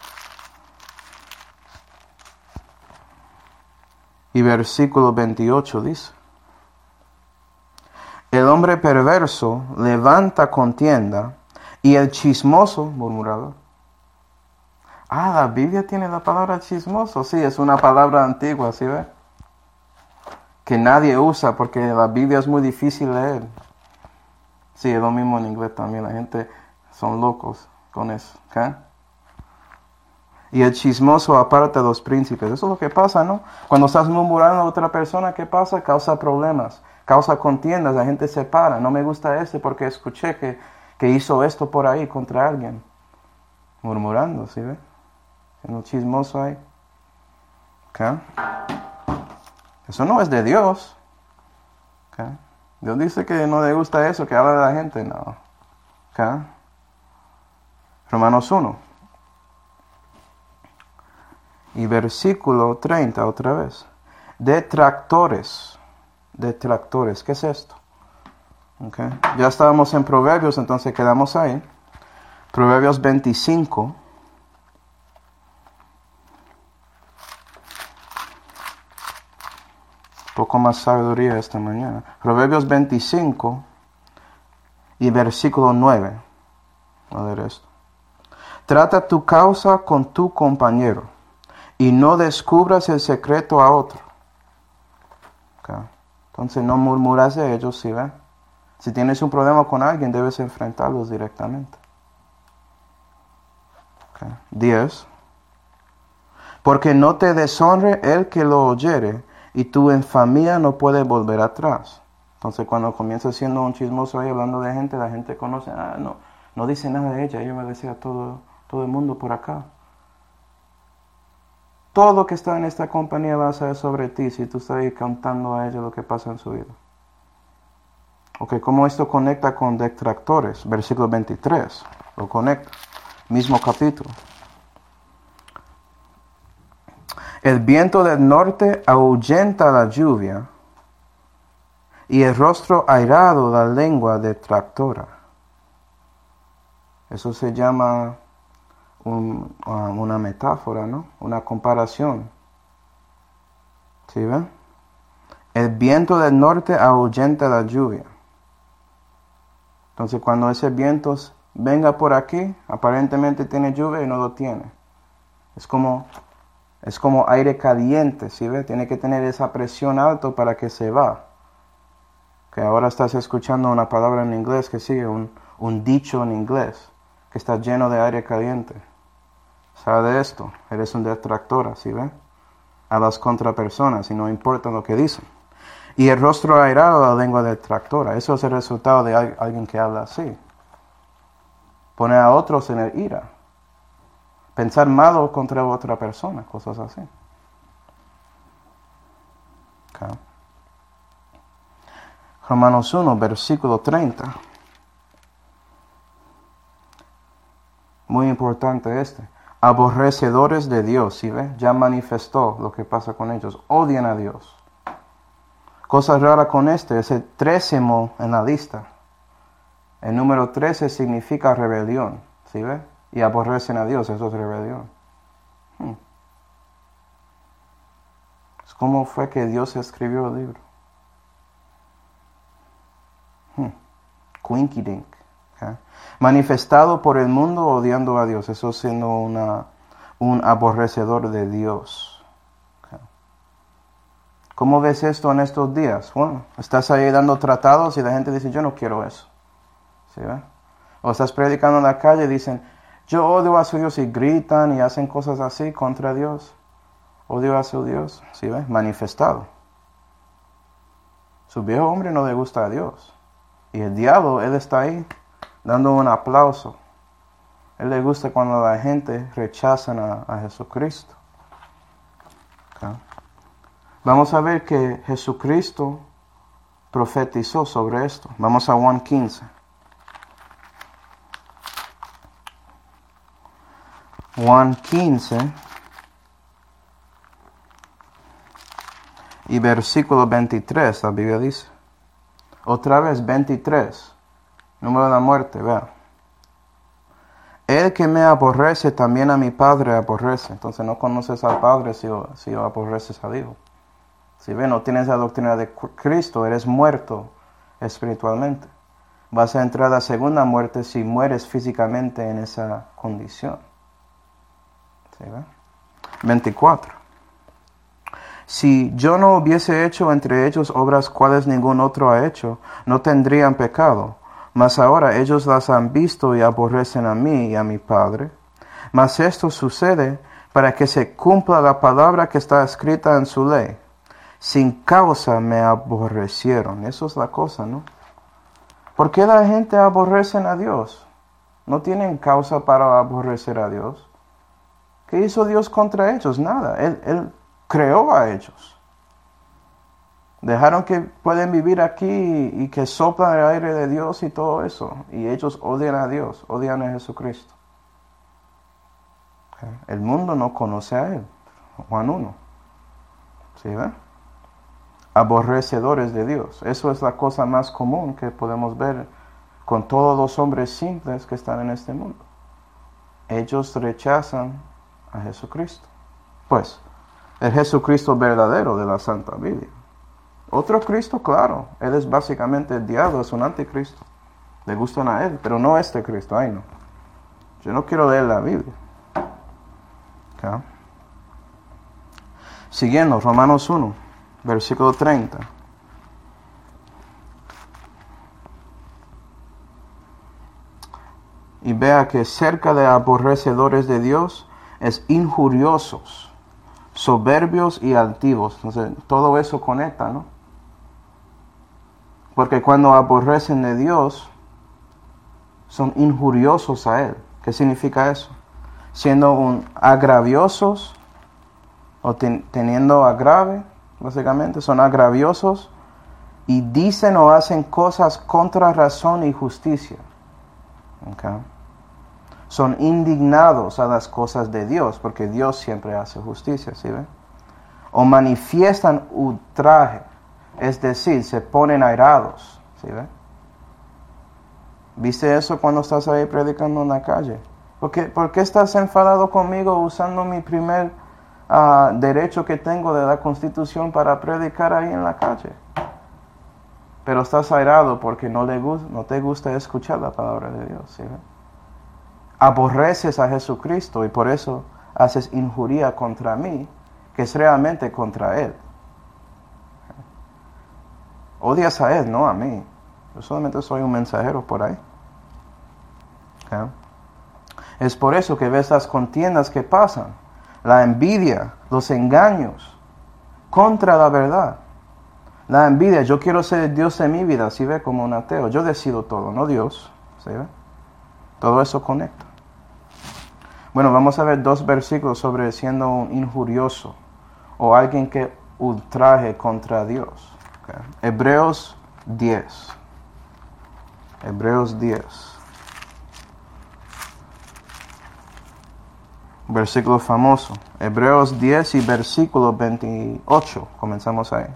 Y versículo veintiocho dice: el hombre perverso levanta contienda y el chismoso murmurador. Ah, la Biblia tiene la palabra chismoso. Sí, es una palabra antigua, ¿sí ve? Que nadie usa porque la Biblia es muy difícil leer. Sí, es lo mismo en inglés también. La gente son locos con eso. ¿Okay? Y el chismoso aparta a los príncipes. Eso es lo que pasa, ¿no? Cuando estás murmurando a otra persona, ¿qué pasa? Causa problemas, causa contiendas, la gente se para. No me gusta este porque escuché que, que hizo esto por ahí contra alguien. Murmurando, ¿sí ve? Siendo chismoso ahí. ¿Okay? Eso no es de Dios. ¿Okay? Dios dice que no le gusta eso, que habla de la gente. No. ¿Okay? Romanos uno. Y versículo treinta otra vez. Detractores. Detractores. ¿Qué es esto? Okay. Ya estábamos en Proverbios, entonces quedamos ahí. Proverbios veinticinco. Un poco más sabiduría esta mañana. Proverbios veinticinco, Y versículo nueve. A ver esto. Trata tu causa con tu compañero y no descubras el secreto a otro. Okay. Entonces no murmuras de ellos, ¿sí ve? Si tienes un problema con alguien, debes enfrentarlos directamente. Okay. diez. Porque no te deshonre el que lo oyere, y tu infamia no puede volver atrás. Entonces cuando comienza siendo un chismoso ahí hablando de gente, la gente conoce, ah, no, no dice nada de ella, ella va a decir a todo, todo el mundo por acá. Todo lo que está en esta compañía va a saber sobre ti si tú estás ahí contando a ella lo que pasa en su vida. Ok, ¿cómo esto conecta con detractores? Versículo veintitrés, lo conecta, mismo capítulo. El viento del norte ahuyenta la lluvia, y el rostro airado la lengua detractora. Eso se llama un, uh, una metáfora, ¿no? Una comparación. ¿Sí ven? El viento del norte ahuyenta la lluvia. Entonces cuando ese viento venga por aquí, aparentemente tiene lluvia y no lo tiene. Es como, es como aire caliente, ¿sí ven? Tiene que tener esa presión alta para que se va. Que ahora estás escuchando una palabra en inglés que sigue, un, un dicho en inglés, que está lleno de aire caliente. ¿Sabe de esto? Eres un detractor, ¿sí ve? Hablas contra personas y no importa lo que dicen. Y el rostro airado, la lengua detractora. Eso es el resultado de alguien que habla así. Poner a otros en el ira. Pensar malo contra otra persona, cosas así. Okay. Romanos uno, versículo treinta. Muy importante este. Aborrecedores de Dios, ¿sí ve? Ya manifestó lo que pasa con ellos. Odian a Dios. Cosa rara con este, es el trécimo en la lista. El número trece significa rebelión, ¿sí ve? Y aborrecen a Dios, eso es rebelión. Hmm. ¿Cómo fue que Dios escribió el libro? Hmm. Quinky dink. Okay. Manifestado por el mundo odiando a Dios, eso siendo una, un aborrecedor de Dios. Okay. ¿Cómo ves esto en estos días? Bueno, estás ahí dando tratados y la gente dice, yo no quiero eso. ¿Sí ve? O estás predicando en la calle y dicen, yo odio a su Dios, y gritan y hacen cosas así contra Dios. Odio a su Dios, ¿sí ve? Manifestado. Su viejo hombre no le gusta a Dios. Y el diablo, él está ahí dando un aplauso. Él le gusta cuando la gente rechaza a, a Jesucristo. Okay. Vamos a ver que Jesucristo profetizó sobre esto. Vamos a Juan quince. Juan quince y versículo veintitrés, la Biblia dice. Otra vez, veintitrés. Número de la muerte, vea. El que me aborrece, también a mi Padre aborrece. Entonces no conoces al Padre si, si aborreces al Hijo. Si ven, no tienes la doctrina de Cristo, eres muerto espiritualmente. Vas a entrar a la segunda muerte si mueres físicamente en esa condición. ¿Sí ven? veinticuatro. Si yo no hubiese hecho entre ellos obras cuales ningún otro ha hecho, no tendrían pecado. Mas ahora ellos las han visto y aborrecen a mí y a mi Padre. Mas esto sucede para que se cumpla la palabra que está escrita en su ley. Sin causa me aborrecieron. Eso es la cosa, ¿no? ¿Por qué la gente aborrece a Dios? No tienen causa para aborrecer a Dios. ¿Qué hizo Dios contra ellos? Nada. Él, él creó a ellos. Dejaron que pueden vivir aquí y que soplan el aire de Dios y todo eso. Y ellos odian a Dios, odian a Jesucristo. Okay. El mundo no conoce a Él. Juan uno. ¿Sí ven? Aborrecedores de Dios. Eso es la cosa más común que podemos ver con todos los hombres simples que están en este mundo. Ellos rechazan a Jesucristo. Pues, el Jesucristo verdadero de la Santa Biblia. Otro Cristo, claro, Él es básicamente el diablo, es un anticristo. Le gustan a él, pero no este Cristo. Ay, no. Yo no quiero leer la Biblia. ¿Okay? Siguiendo, Romanos uno, versículo treinta. Y vea que cerca de aborrecedores de Dios es injuriosos, soberbios y altivos. Entonces, todo eso conecta, ¿no? Porque cuando aborrecen de Dios, son injuriosos a Él. ¿Qué significa eso? Siendo un agraviosos, o ten, teniendo agrave, básicamente, son agraviosos y dicen o hacen cosas contra razón y justicia. Okay. Son indignados a las cosas de Dios, porque Dios siempre hace justicia, ¿sí ven? O manifiestan ultraje, es decir, se ponen airados, ¿sí ven? ¿Viste eso cuando estás ahí predicando en la calle? ¿Por qué, ¿por qué estás enfadado conmigo usando mi primer uh, derecho que tengo de la Constitución para predicar ahí en la calle? Pero estás airado porque no, le gusta, no te gusta escuchar la palabra de Dios, ¿sí ven? Aborreces a Jesucristo y por eso haces injuria contra mí, que es realmente contra Él. Odias a Él, no a mí. Yo solamente soy un mensajero por ahí. ¿Okay? Es por eso que ves las contiendas que pasan, la envidia, los engaños contra la verdad. La envidia, yo quiero ser Dios en mi vida, ¿sí ve? Como un ateo. Yo decido todo, no Dios, ¿sí ve? Todo eso conecta. Bueno, vamos a ver dos versículos sobre siendo un injurioso o alguien que ultraje contra Dios. Okay. Hebreos diez. Hebreos diez. Versículo famoso. Hebreos diez y versículo veintiocho. Comenzamos ahí.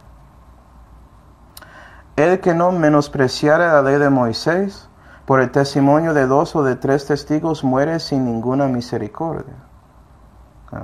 El que no menospreciare la ley de Moisés, por el testimonio de dos o de tres testigos muere sin ninguna misericordia. Okay.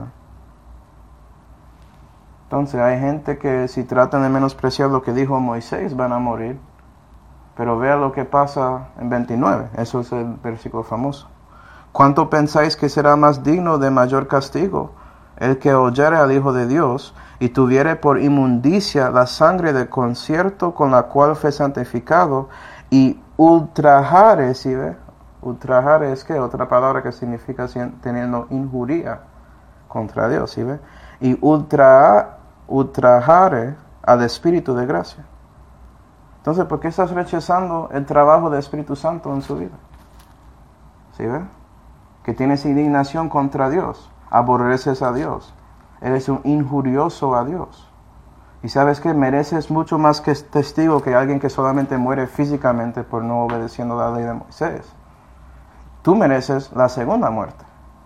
Entonces hay gente que si tratan de menospreciar lo que dijo Moisés van a morir. Pero vea lo que pasa en veintinueve. Eso es el versículo famoso. ¿Cuánto pensáis que será más digno de mayor castigo el que oyere al Hijo de Dios y tuviere por inmundicia la sangre del concierto con la cual fue santificado y ultrajare, ¿sí ve? Ultrajare es que otra palabra que significa teniendo injuria contra Dios, ¿sí ve? Y ultra, ultrajare al Espíritu de gracia. Entonces, ¿por qué estás rechazando el trabajo del Espíritu Santo en su vida? ¿Sí ve? Que tienes indignación contra Dios, aborreces a Dios, eres un injurioso a Dios. Y sabes que mereces mucho más que testigo que alguien que solamente muere físicamente por no obedeciendo la ley de Moisés. Tú mereces la segunda muerte.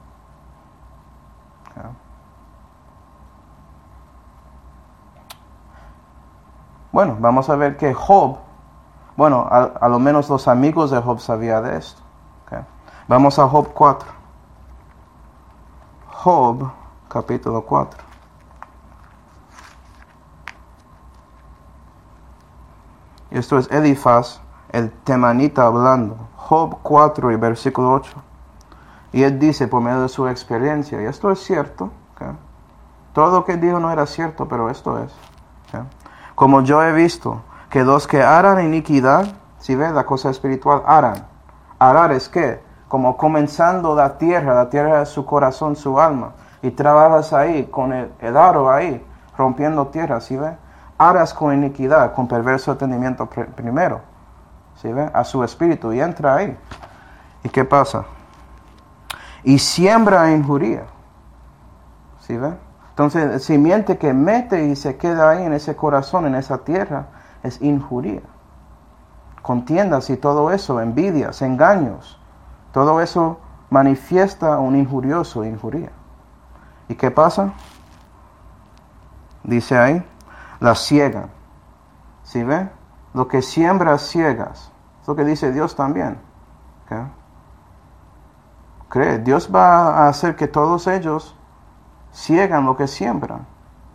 Okay. Bueno, vamos a ver que Job, bueno, a, a lo menos los amigos de Job sabían de esto. Okay. Vamos a Job cuatro. Job, capítulo cuatro. Y esto es Elifaz, el temanita hablando. Job cuatro y versículo ocho. Y él dice por medio de su experiencia, y esto es cierto. Okay. Todo lo que dijo no era cierto, pero esto es. Okay. Como yo he visto que los que harán iniquidad, si ven la cosa espiritual, harán. Arar es que, como comenzando la tierra, la tierra es su corazón, su alma, y trabajas ahí con el, el aro ahí, rompiendo tierra, ¿sí ven? Aras con iniquidad, con perverso entendimiento pr- primero, ¿sí ven? A su espíritu, y entra ahí. ¿Y qué pasa? Y siembra injuria, ¿sí ven? Entonces, el simiente que mete y se queda ahí en ese corazón, en esa tierra, es injuria. Contiendas y todo eso, envidias, engaños, todo eso manifiesta un injurioso, injuria. ¿Y qué pasa? Dice ahí, la ciegan. ¿Sí ve? Lo que siembras ciegas. Es lo que dice Dios también. ¿Okay? Cree, Dios va a hacer que todos ellos ciegan lo que siembran.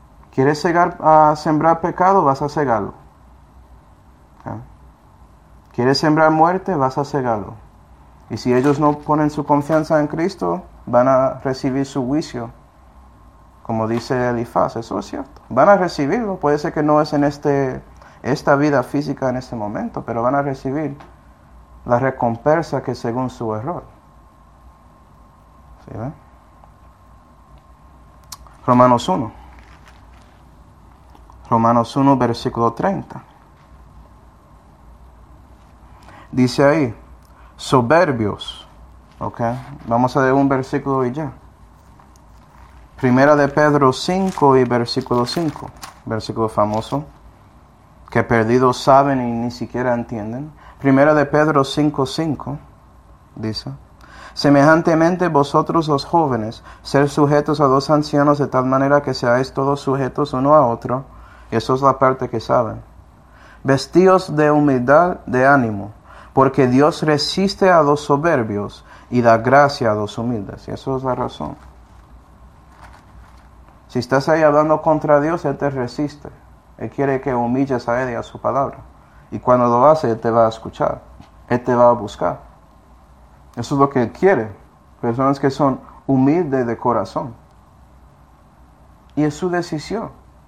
¿Quieres cegar, uh, sembrar pecado? Vas a cegarlo. ¿Okay? ¿Quieres sembrar muerte? Vas a cegarlo. Y si ellos no ponen su confianza en Cristo, van a recibir su juicio. Como dice Elifaz, eso es cierto. Van a recibirlo. Puede ser que no es en este, esta vida física en este momento, pero van a recibir la recompensa que según su error. ¿Sí ven? Romanos uno. Romanos uno, versículo treinta. Dice ahí, soberbios. Ok, vamos a leer un versículo y ya. Primera de Pedro cinco y versículo cinco. Versículo famoso. Que perdidos saben y ni siquiera entienden. Primera de Pedro cinco, cinco. Dice. Semejantemente vosotros los jóvenes, ser sujetos a los ancianos de tal manera que seáis todos sujetos uno a otro. Y eso es la parte que saben. Vestíos de humildad de ánimo, porque Dios resiste a los soberbios y da gracia a los humildes. Y eso es la razón. Si estás ahí hablando contra Dios, Él te resiste. Él quiere que humilles a Él y a su palabra. Y cuando lo hace, Él te va a escuchar. Él te va a buscar. Eso es lo que Él quiere. Personas que son humildes de corazón. Y es su decisión.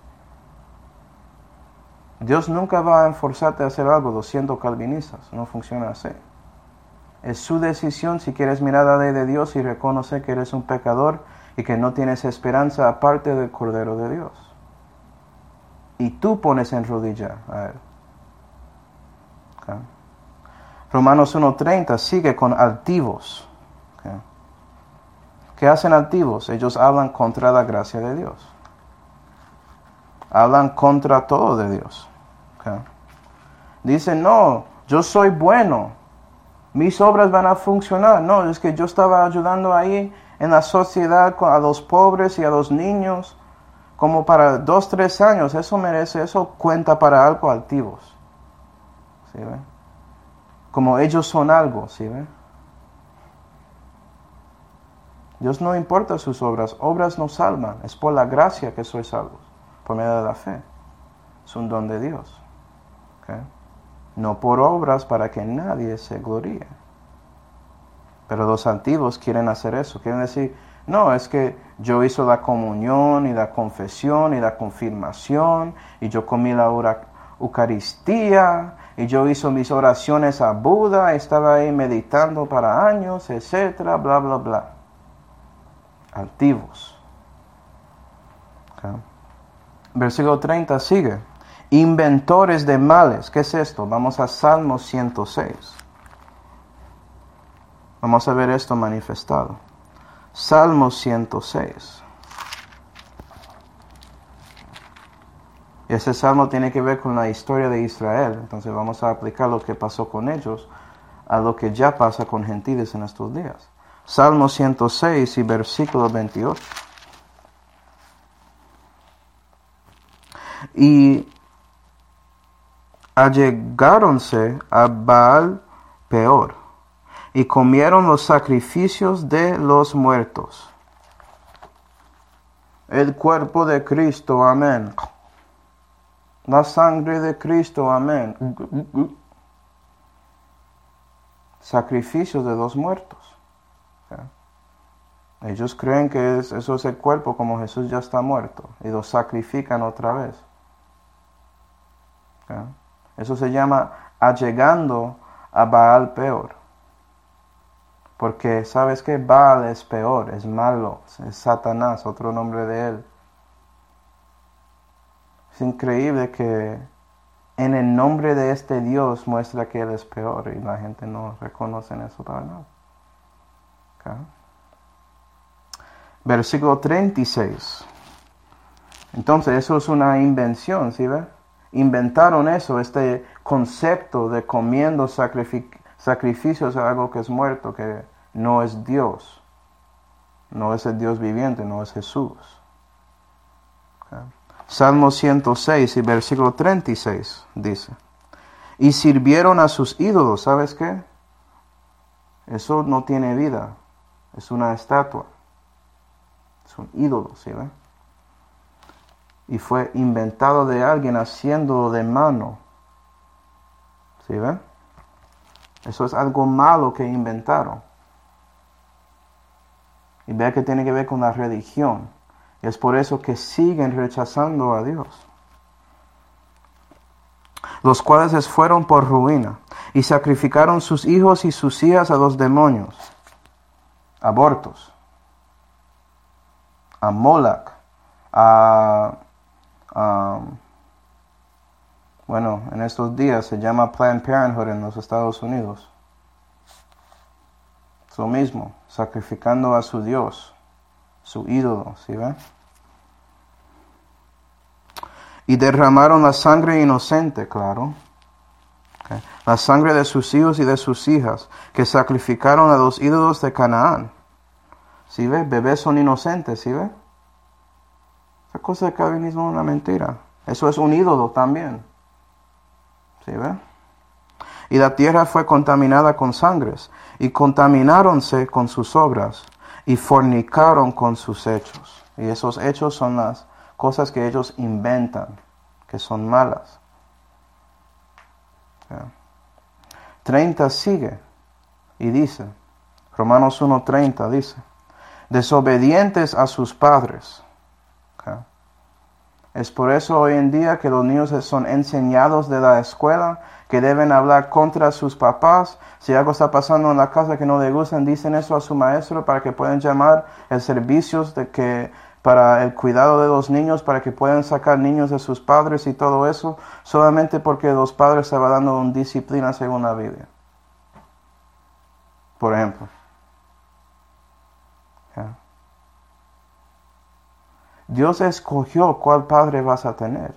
Dios nunca va a forzarte a hacer algo siendo calvinistas. No funciona así. Es su decisión si quieres mirar a la ley de Dios y reconocer que eres un pecador y que no tienes esperanza aparte del Cordero de Dios. Y tú pones en rodilla a Él. ¿Okay? Romanos uno treinta sigue con altivos. ¿Okay? ¿Qué hacen altivos? Ellos hablan contra la gracia de Dios. Hablan contra todo de Dios. ¿Okay? Dicen, no, yo soy bueno. Mis obras van a funcionar. No, es que yo estaba ayudando ahí en la sociedad a los pobres y a los niños como para dos, tres años. Eso merece, eso cuenta para algo altivos. ¿Sí ven? Como ellos son algo, ¿sí ven? Dios no importa sus obras. Obras no salvan. Es por la gracia que sois salvos. Por medio de la fe. Es un don de Dios. ¿Okay? No por obras para que nadie se gloríe. Pero los antiguos quieren hacer eso. Quieren decir, no, es que yo hice la comunión y la confesión y la confirmación y yo comí la Eucaristía y yo hice mis oraciones a Buda, estaba ahí meditando para años, etcétera, bla, bla, bla. Altivos. Okay. Versículo treinta sigue. Inventores de males. ¿Qué es esto? Vamos a Salmo ciento seis. Vamos a ver esto manifestado. Salmo ciento seis. Y ese salmo tiene que ver con la historia de Israel. Entonces vamos a aplicar lo que pasó con ellos a lo que ya pasa con gentiles en estos días. Salmo ciento seis y versículo veintiocho. Y allegáronse a Baal Peor, y comieron los sacrificios de los muertos. El cuerpo de Cristo, amén. La sangre de Cristo, amén. Sacrificios de los muertos. Okay. Ellos creen que es, eso es el cuerpo como Jesús ya está muerto y lo sacrifican otra vez. Okay. Eso se llama allegando a Baal Peor. Porque, ¿sabes qué? Baal es peor, es malo, es Satanás, otro nombre de él. Es increíble que en el nombre de este Dios muestra que él es peor y la gente no reconoce eso para nada. Okay. Versículo treinta y seis. Entonces, eso es una invención, ¿sí ve? Inventaron eso, este concepto de comiendo sacrific- sacrificios a algo que es muerto, que no es Dios. No es el Dios viviente, no es Jesús. Okay. Salmo ciento seis y versículo treinta y seis dice, y sirvieron a sus ídolos, ¿sabes qué? Eso no tiene vida, es una estatua, es un ídolo, ¿sí ve? Y fue inventado de alguien haciéndolo de mano. ¿Sí ven? Eso es algo malo que inventaron. Y vea que tiene que ver con la religión. Y es por eso que siguen rechazando a Dios. Los cuales les fueron por ruina y sacrificaron sus hijos y sus hijas a los demonios. Abortos. A Moloch. A, a, bueno, en estos días se llama Planned Parenthood en los Estados Unidos. Es lo mismo, sacrificando a su Dios, su ídolo, ¿sí ven? Y derramaron la sangre inocente, claro. Okay. La sangre de sus hijos y de sus hijas, que sacrificaron a los ídolos de Canaán. ¿Sí ve? Bebés son inocentes, ¿sí ve? Esa cosa de calvinismo es una mentira. Eso es un ídolo también. ¿Sí ve? Y la tierra fue contaminada con sangres, y contamináronse con sus obras, y fornicaron con sus hechos. Y esos hechos son las cosas que ellos inventan, que son malas. Yeah. treinta sigue, y dice, Romanos uno treinta dice, desobedientes a sus padres. Okay. Es por eso hoy en día que los niños son enseñados de la escuela que deben hablar contra sus papás. Si algo está pasando en la casa que no les gustan, dicen eso a su maestro para que puedan llamar el servicio de que, para el cuidado de los niños, para que puedan sacar niños de sus padres y todo eso, solamente porque los padres se van dando una disciplina según la Biblia. Por ejemplo. Yeah. Dios escogió cuál padre vas a tener.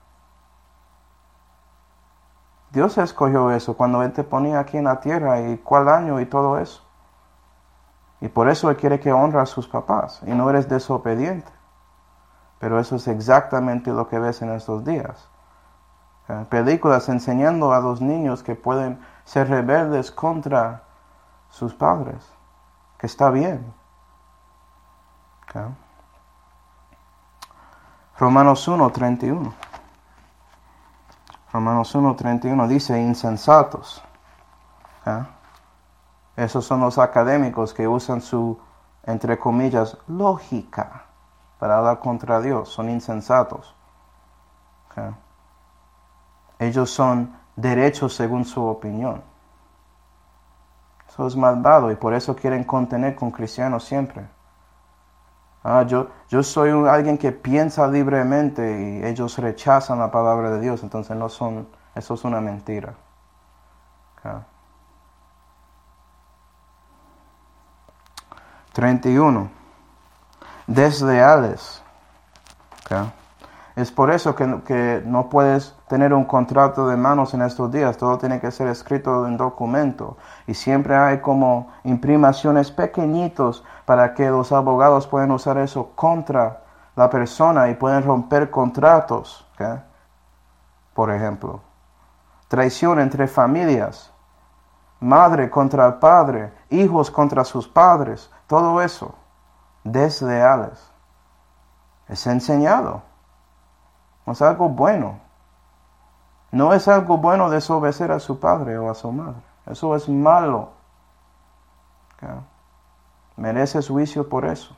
Dios escogió eso cuando Él te ponía aquí en la tierra y cuál año y todo eso. Y por eso Él quiere que honre a sus papás y no eres desobediente. Pero eso es exactamente lo que ves en estos días. ¿Eh? Películas enseñando a los niños que pueden ser rebeldes contra sus padres. Que está bien. ¿Okay? Romanos uno treinta y uno. Romanos uno treinta y uno dice insensatos. ¿Eh? Esos son los académicos que usan su, entre comillas, lógica para hablar contra Dios. Son insensatos. ¿Okay? Ellos son derechos según su opinión. Eso es malvado y por eso quieren contener con cristianos siempre. Ah, yo, yo soy un, alguien que piensa libremente y ellos rechazan la palabra de Dios. Entonces no son, eso es una mentira. Okay. treinta y uno. Desleales. Okay. Es por eso que, que no puedes tener un contrato de manos en estos días. Todo tiene que ser escrito en documento. Y siempre hay como imprimaciones pequeñitos para que los abogados puedan usar eso contra la persona y pueden romper contratos. Okay. Por ejemplo, traición entre familias. Madre contra el padre. Hijos contra sus padres. Todo eso. Desleales. Es enseñado. No es algo bueno. No es algo bueno desobedecer a su padre o a su madre. Eso es malo. Okay. Mereces juicio por eso.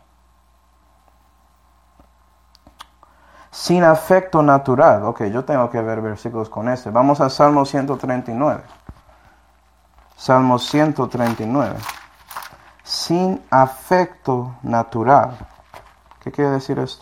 Sin afecto natural. Ok, yo tengo que ver versículos con este. Vamos a Salmo ciento treinta y nueve. Salmo ciento treinta y nueve. Sin afecto natural. ¿Qué quiere decir esto?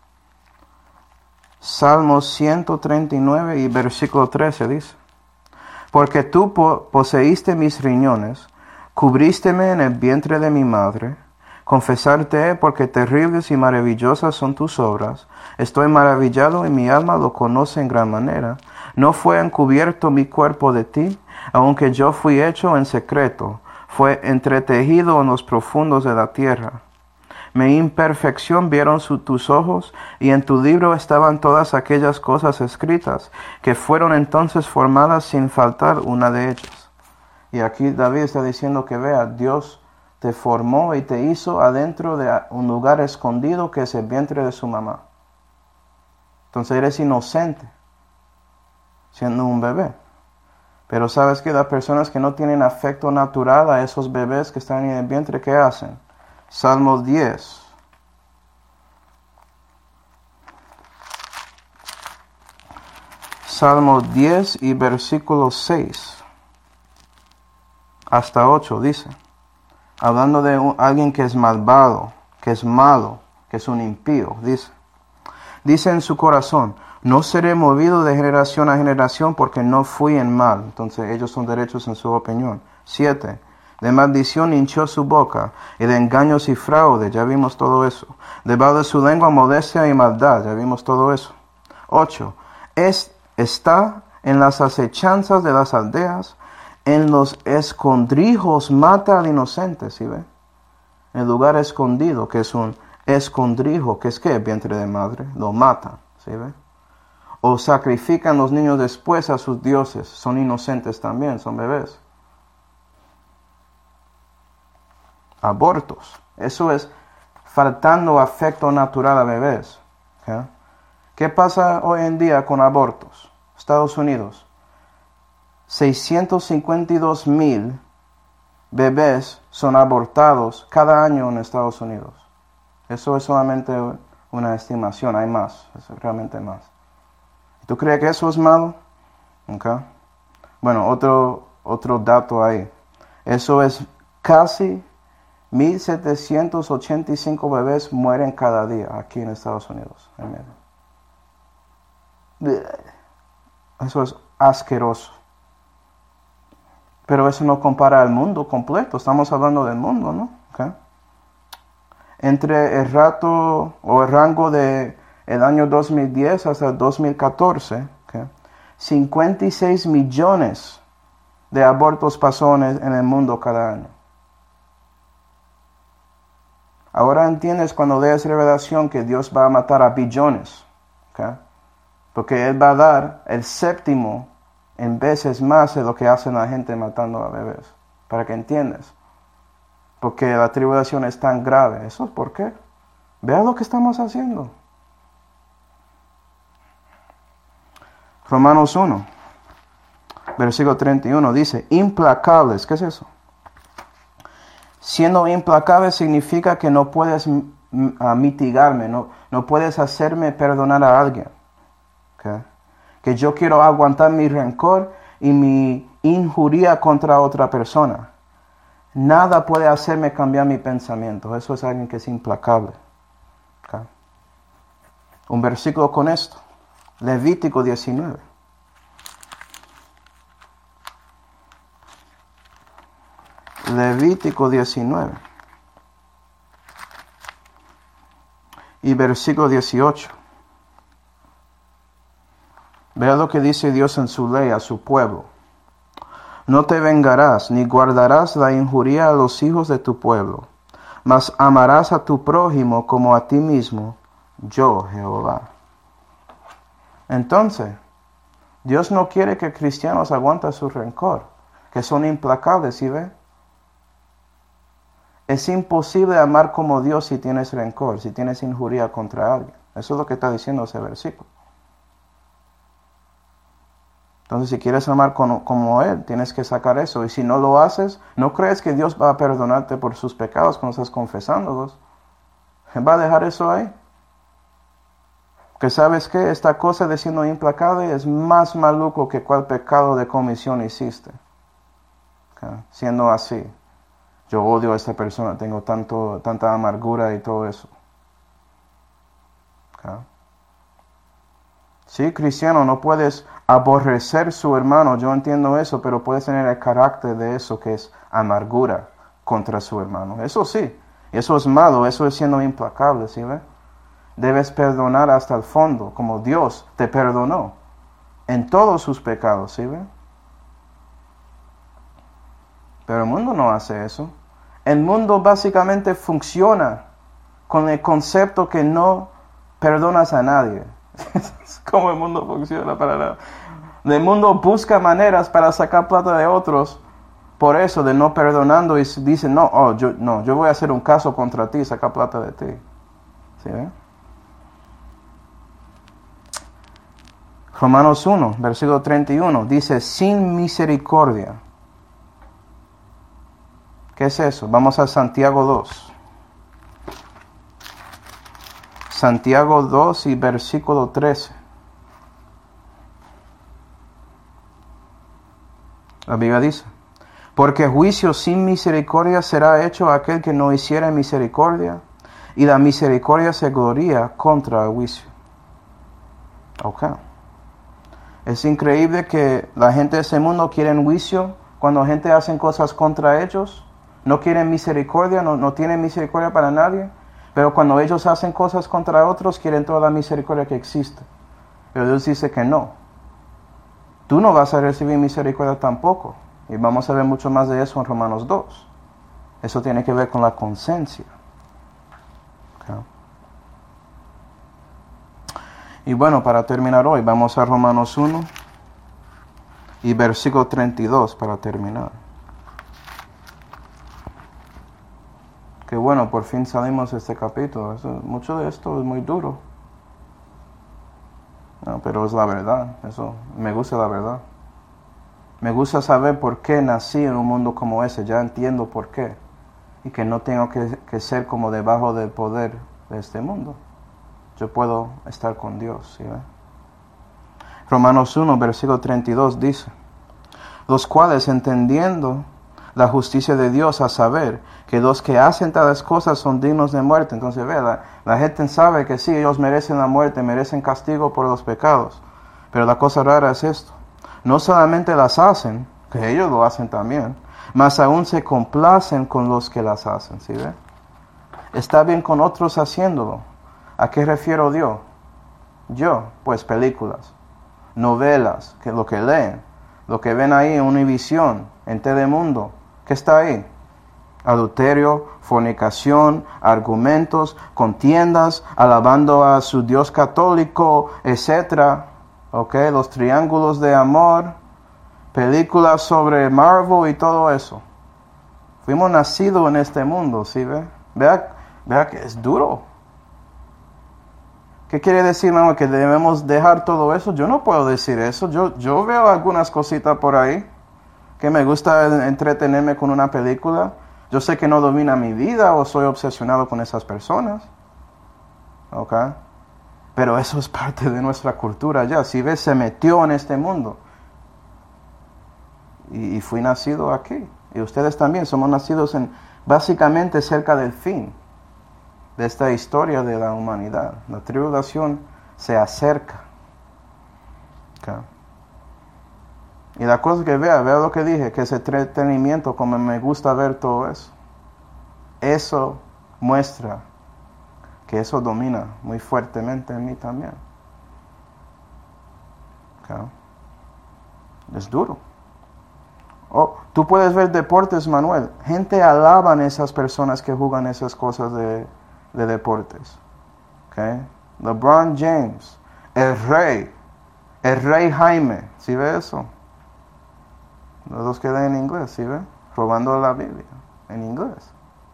Salmo ciento treinta y nueve y versículo trece dice, porque tú po- poseíste mis riñones, cubrísteme en el vientre de mi madre, confesarte he porque terribles y maravillosas son tus obras, estoy maravillado y mi alma lo conoce en gran manera, no fue encubierto mi cuerpo de ti, aunque yo fui hecho en secreto, fue entretejido en los profundos de la tierra. Mi imperfección vieron su, tus ojos, y en tu libro estaban todas aquellas cosas escritas, que fueron entonces formadas sin faltar una de ellas. Y aquí David está diciendo que vea, Dios te formó y te hizo adentro de un lugar escondido que es el vientre de su mamá. Entonces eres inocente, siendo un bebé. Pero sabes que las personas que no tienen afecto natural a esos bebés que están en el vientre, ¿qué hacen? Salmo diez. Salmo diez y versículo seis hasta ocho dice, hablando de un, alguien que es malvado, que es malo, que es un impío, dice, dice en su corazón, no seré movido de generación a generación porque no fui en mal. Entonces ellos son derechos en su opinión. Siete. De maldición hinchó su boca y de engaños y fraude. Ya vimos todo eso. Debajo de su lengua modestia y maldad. Ya vimos todo eso. Ocho. Es, está en las acechanzas de las aldeas. En los escondrijos mata al inocente. ¿Sí ve? El lugar escondido, que es un escondrijo, que es que vientre de madre, lo matan. ¿Sí ve? O sacrifican los niños después a sus dioses. Son inocentes también, son bebés. Abortos. Eso es faltando afecto natural a bebés. ¿Okay? ¿Qué pasa hoy en día con abortos? Estados Unidos. seiscientos cincuenta y dos mil bebés son abortados cada año en Estados Unidos. Eso es solamente una estimación. Hay más. Es realmente más. ¿Tú crees que eso es malo? Okay. Bueno, otro, otro dato ahí. Eso es casi mil setecientos ochenta y cinco bebés mueren cada día aquí en Estados Unidos. Eso es asqueroso. Pero eso no compara al mundo completo. Estamos hablando del mundo, ¿no? Okay. Entre el rato o el rango de el año dos mil diez hasta el dos mil catorce, okay, cincuenta y seis millones de abortos pasó en el, en el mundo cada año. Ahora entiendes cuando lees Revelación que Dios va a matar a billones, okay, porque Él va a dar el séptimo en veces más de lo que hace la gente matando a bebés, para que entiendas. Porque la tribulación es tan grave. ¿Eso es por qué? Vea lo que estamos haciendo. Romanos uno, versículo treinta y uno dice, implacables, ¿qué es eso? Siendo implacable significa que no puedes uh, mitigarme, no, no puedes hacerme perdonar a alguien. ¿Okay? Que yo quiero aguantar mi rencor y mi injuria contra otra persona. Nada puede hacerme cambiar mi pensamiento. Eso es alguien que es implacable. ¿Okay? Un versículo con esto. Levítico diecinueve. Levítico diecinueve. Y versículo dieciocho. Vea lo que dice Dios en su ley a su pueblo. No te vengarás, ni guardarás la injuria a los hijos de tu pueblo, mas amarás a tu prójimo como a ti mismo, yo Jehová. Entonces, Dios no quiere que cristianos aguanten su rencor, que son implacables, ¿sí ve? Es imposible amar como Dios si tienes rencor, si tienes injuria contra alguien. Eso es lo que está diciendo ese versículo. Entonces, si quieres amar como, como Él, tienes que sacar eso. Y si no lo haces, ¿no crees que Dios va a perdonarte por sus pecados cuando estás confesándolos? Él va a dejar eso ahí. Que sabes que esta cosa de siendo implacable es más maluco que cuál pecado de comisión hiciste. Okay. Siendo así, yo odio a esta persona, tengo tanto, tanta amargura y todo eso. Okay. Sí, cristiano, no puedes aborrecer su hermano, yo entiendo eso, pero puedes tener el carácter de eso que es amargura contra su hermano. Eso sí, eso es malo, eso es siendo implacable, ¿sí ve? Debes perdonar hasta el fondo, como Dios te perdonó en todos sus pecados, ¿sí ve? Pero el mundo no hace eso. El mundo básicamente funciona con el concepto que no perdonas a nadie. Es como el mundo funciona para nada. El mundo busca maneras para sacar plata de otros, por eso de no perdonando y dicen, no, oh, yo, no, yo voy a hacer un caso contra ti y sacar plata de ti. ¿Sí ve? Romanos uno, versículo treinta y uno, dice, sin misericordia. ¿Qué es eso? Vamos a Santiago dos. Santiago dos y versículo trece. La Biblia dice, porque juicio sin misericordia será hecho a aquel que no hiciera misericordia, y la misericordia se gloría contra el juicio. Ok. Es increíble que la gente de ese mundo quiere juicio cuando la gente hace cosas contra ellos. No quieren misericordia, no, no tienen misericordia para nadie. Pero cuando ellos hacen cosas contra otros, quieren toda la misericordia que existe. Pero Dios dice que no. Tú no vas a recibir misericordia tampoco. Y vamos a ver mucho más de eso en Romanos dos. Eso tiene que ver con la conciencia. Okay. Y bueno, para terminar hoy, vamos a Romanos uno y versículo treinta y dos para terminar. Que bueno, por fin salimos de este capítulo. Eso, mucho de esto es muy duro. No, pero es la verdad. Eso, me gusta la verdad. Me gusta saber por qué nací en un mundo como ese. Ya entiendo por qué. Y que no tengo que, que ser como debajo del poder de este mundo. Yo puedo estar con Dios. ¿Sí? Romanos uno, versículo treinta y dos dice, los cuales entendiendo la justicia de Dios, a saber que los que hacen tales cosas son dignos de muerte. Entonces, ve, la, la gente sabe que sí, ellos merecen la muerte, merecen castigo por los pecados. Pero la cosa rara es esto. No solamente las hacen, que ellos lo hacen también, mas aún se complacen con los que las hacen. ¿Sí ve? Está bien con otros haciéndolo. ¿A qué refiero yo? Yo, pues películas, novelas, que lo que leen, lo que ven ahí en Univisión, en Telemundo. ¿Qué está ahí? Adulterio, fornicación, argumentos, contiendas, alabando a su Dios católico, etcétera. Okay, los triángulos de amor, películas sobre Marvel y todo eso. Fuimos nacidos en este mundo, ¿sí ve? Vea, vea que es duro. ¿Qué quiere decir, mamá? ¿Que debemos dejar todo eso? Yo no puedo decir eso. Yo, yo veo algunas cositas por ahí que me gusta entretenerme con una película. Yo sé que no domina mi vida o soy obsesionado con esas personas. ¿Ok? Pero eso es parte de nuestra cultura ya. Si ves, se metió en este mundo. Y, y fui nacido aquí. Y ustedes también somos nacidos en, básicamente cerca del fin de esta historia de la humanidad. La tribulación se acerca. Okay. Y la cosa que vea, vea lo que dije, que ese entretenimiento, como me gusta ver todo eso, eso muestra que eso domina muy fuertemente en mí también. Okay. Es duro. Oh, tú puedes ver deportes, Manuel. Gente alaban a esas personas que juegan esas cosas de, de deportes. Okay. LeBron James, el rey, el rey Jaime. ¿Sí ve eso? Los dos que leen en inglés, ¿sí ve? Robando la Biblia en inglés.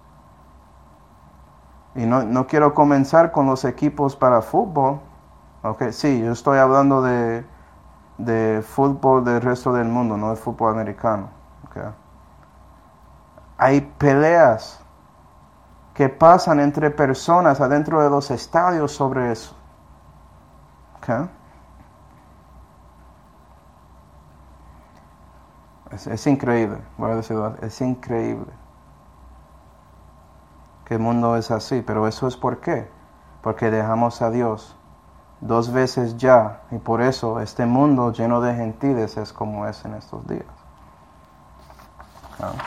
Y no, no quiero comenzar con los equipos para fútbol. Okay, sí, yo estoy hablando de, de fútbol del resto del mundo, no de fútbol americano. Okay. Hay peleas que pasan entre personas adentro de los estadios sobre eso. Okay. Es, es increíble, voy a decirlo, es increíble que el mundo es así, pero eso es por qué, porque dejamos a Dios dos veces ya, y por eso este mundo lleno de gentiles es como es en estos días. ¿No?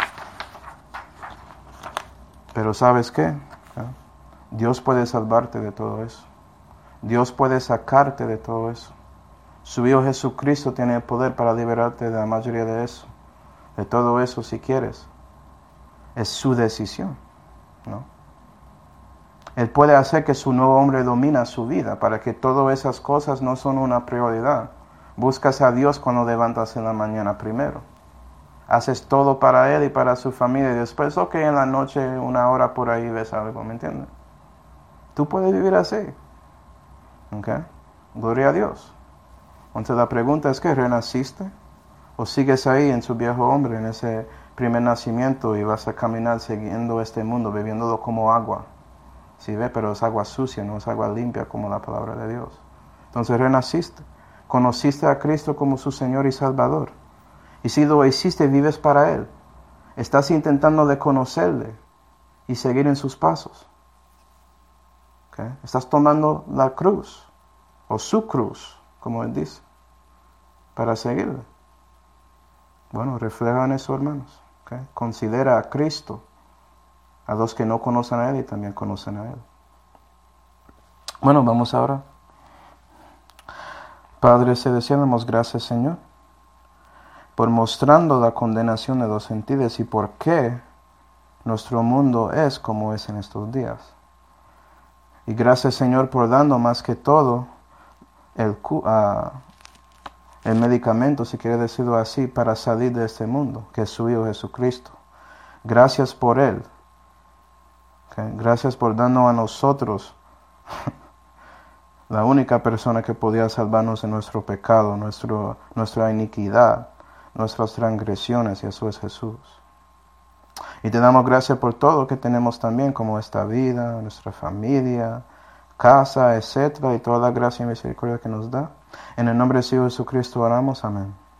Pero ¿sabes qué? ¿No? Dios puede salvarte de todo eso. Dios puede sacarte de todo eso. Su Hijo Jesucristo tiene el poder para liberarte de la mayoría de eso. De todo eso si quieres. Es su decisión, ¿no? Él puede hacer que su nuevo hombre domine su vida para que todas esas cosas no son una prioridad. Buscas a Dios cuando levantas en la mañana primero. Haces todo para Él y para su familia y después, ok, en la noche, una hora por ahí ves algo, ¿me entiendes? Tú puedes vivir así. ¿Ok? Gloria a Dios. Entonces la pregunta es que ¿renaciste? ¿O sigues ahí en su viejo hombre, en ese primer nacimiento y vas a caminar siguiendo este mundo, bebiéndolo como agua? ¿Sí ve? Pero es agua sucia, no es agua limpia como la palabra de Dios. Entonces renaciste. Conociste a Cristo como su Señor y Salvador. Y si lo hiciste, vives para Él. Estás intentando de conocerle y seguir en sus pasos. ¿Okay? Estás tomando la cruz, o su cruz, como Él dice, para seguirle. Bueno, reflejan eso, hermanos. ¿Okay? Considera a Cristo, a los que no conocen a Él y también conocen a Él. Bueno, vamos ahora. Padre Celestial, damos gracias, Señor, por mostrando la condenación de los gentiles y por qué nuestro mundo es como es en estos días. Y gracias, Señor, por dando más que todo el, uh, el medicamento, si quiere decirlo así, para salir de este mundo, que es su Hijo Jesucristo. Gracias por Él. Okay. Gracias por darnos a nosotros la única persona que podía salvarnos de nuestro pecado, nuestro, nuestra iniquidad, nuestras transgresiones, y eso es Jesús. Y te damos gracias por todo lo que tenemos también, como esta vida, nuestra familia, casa, etcétera, y toda la gracia y misericordia que nos da. En el nombre de Jesucristo oramos, amén.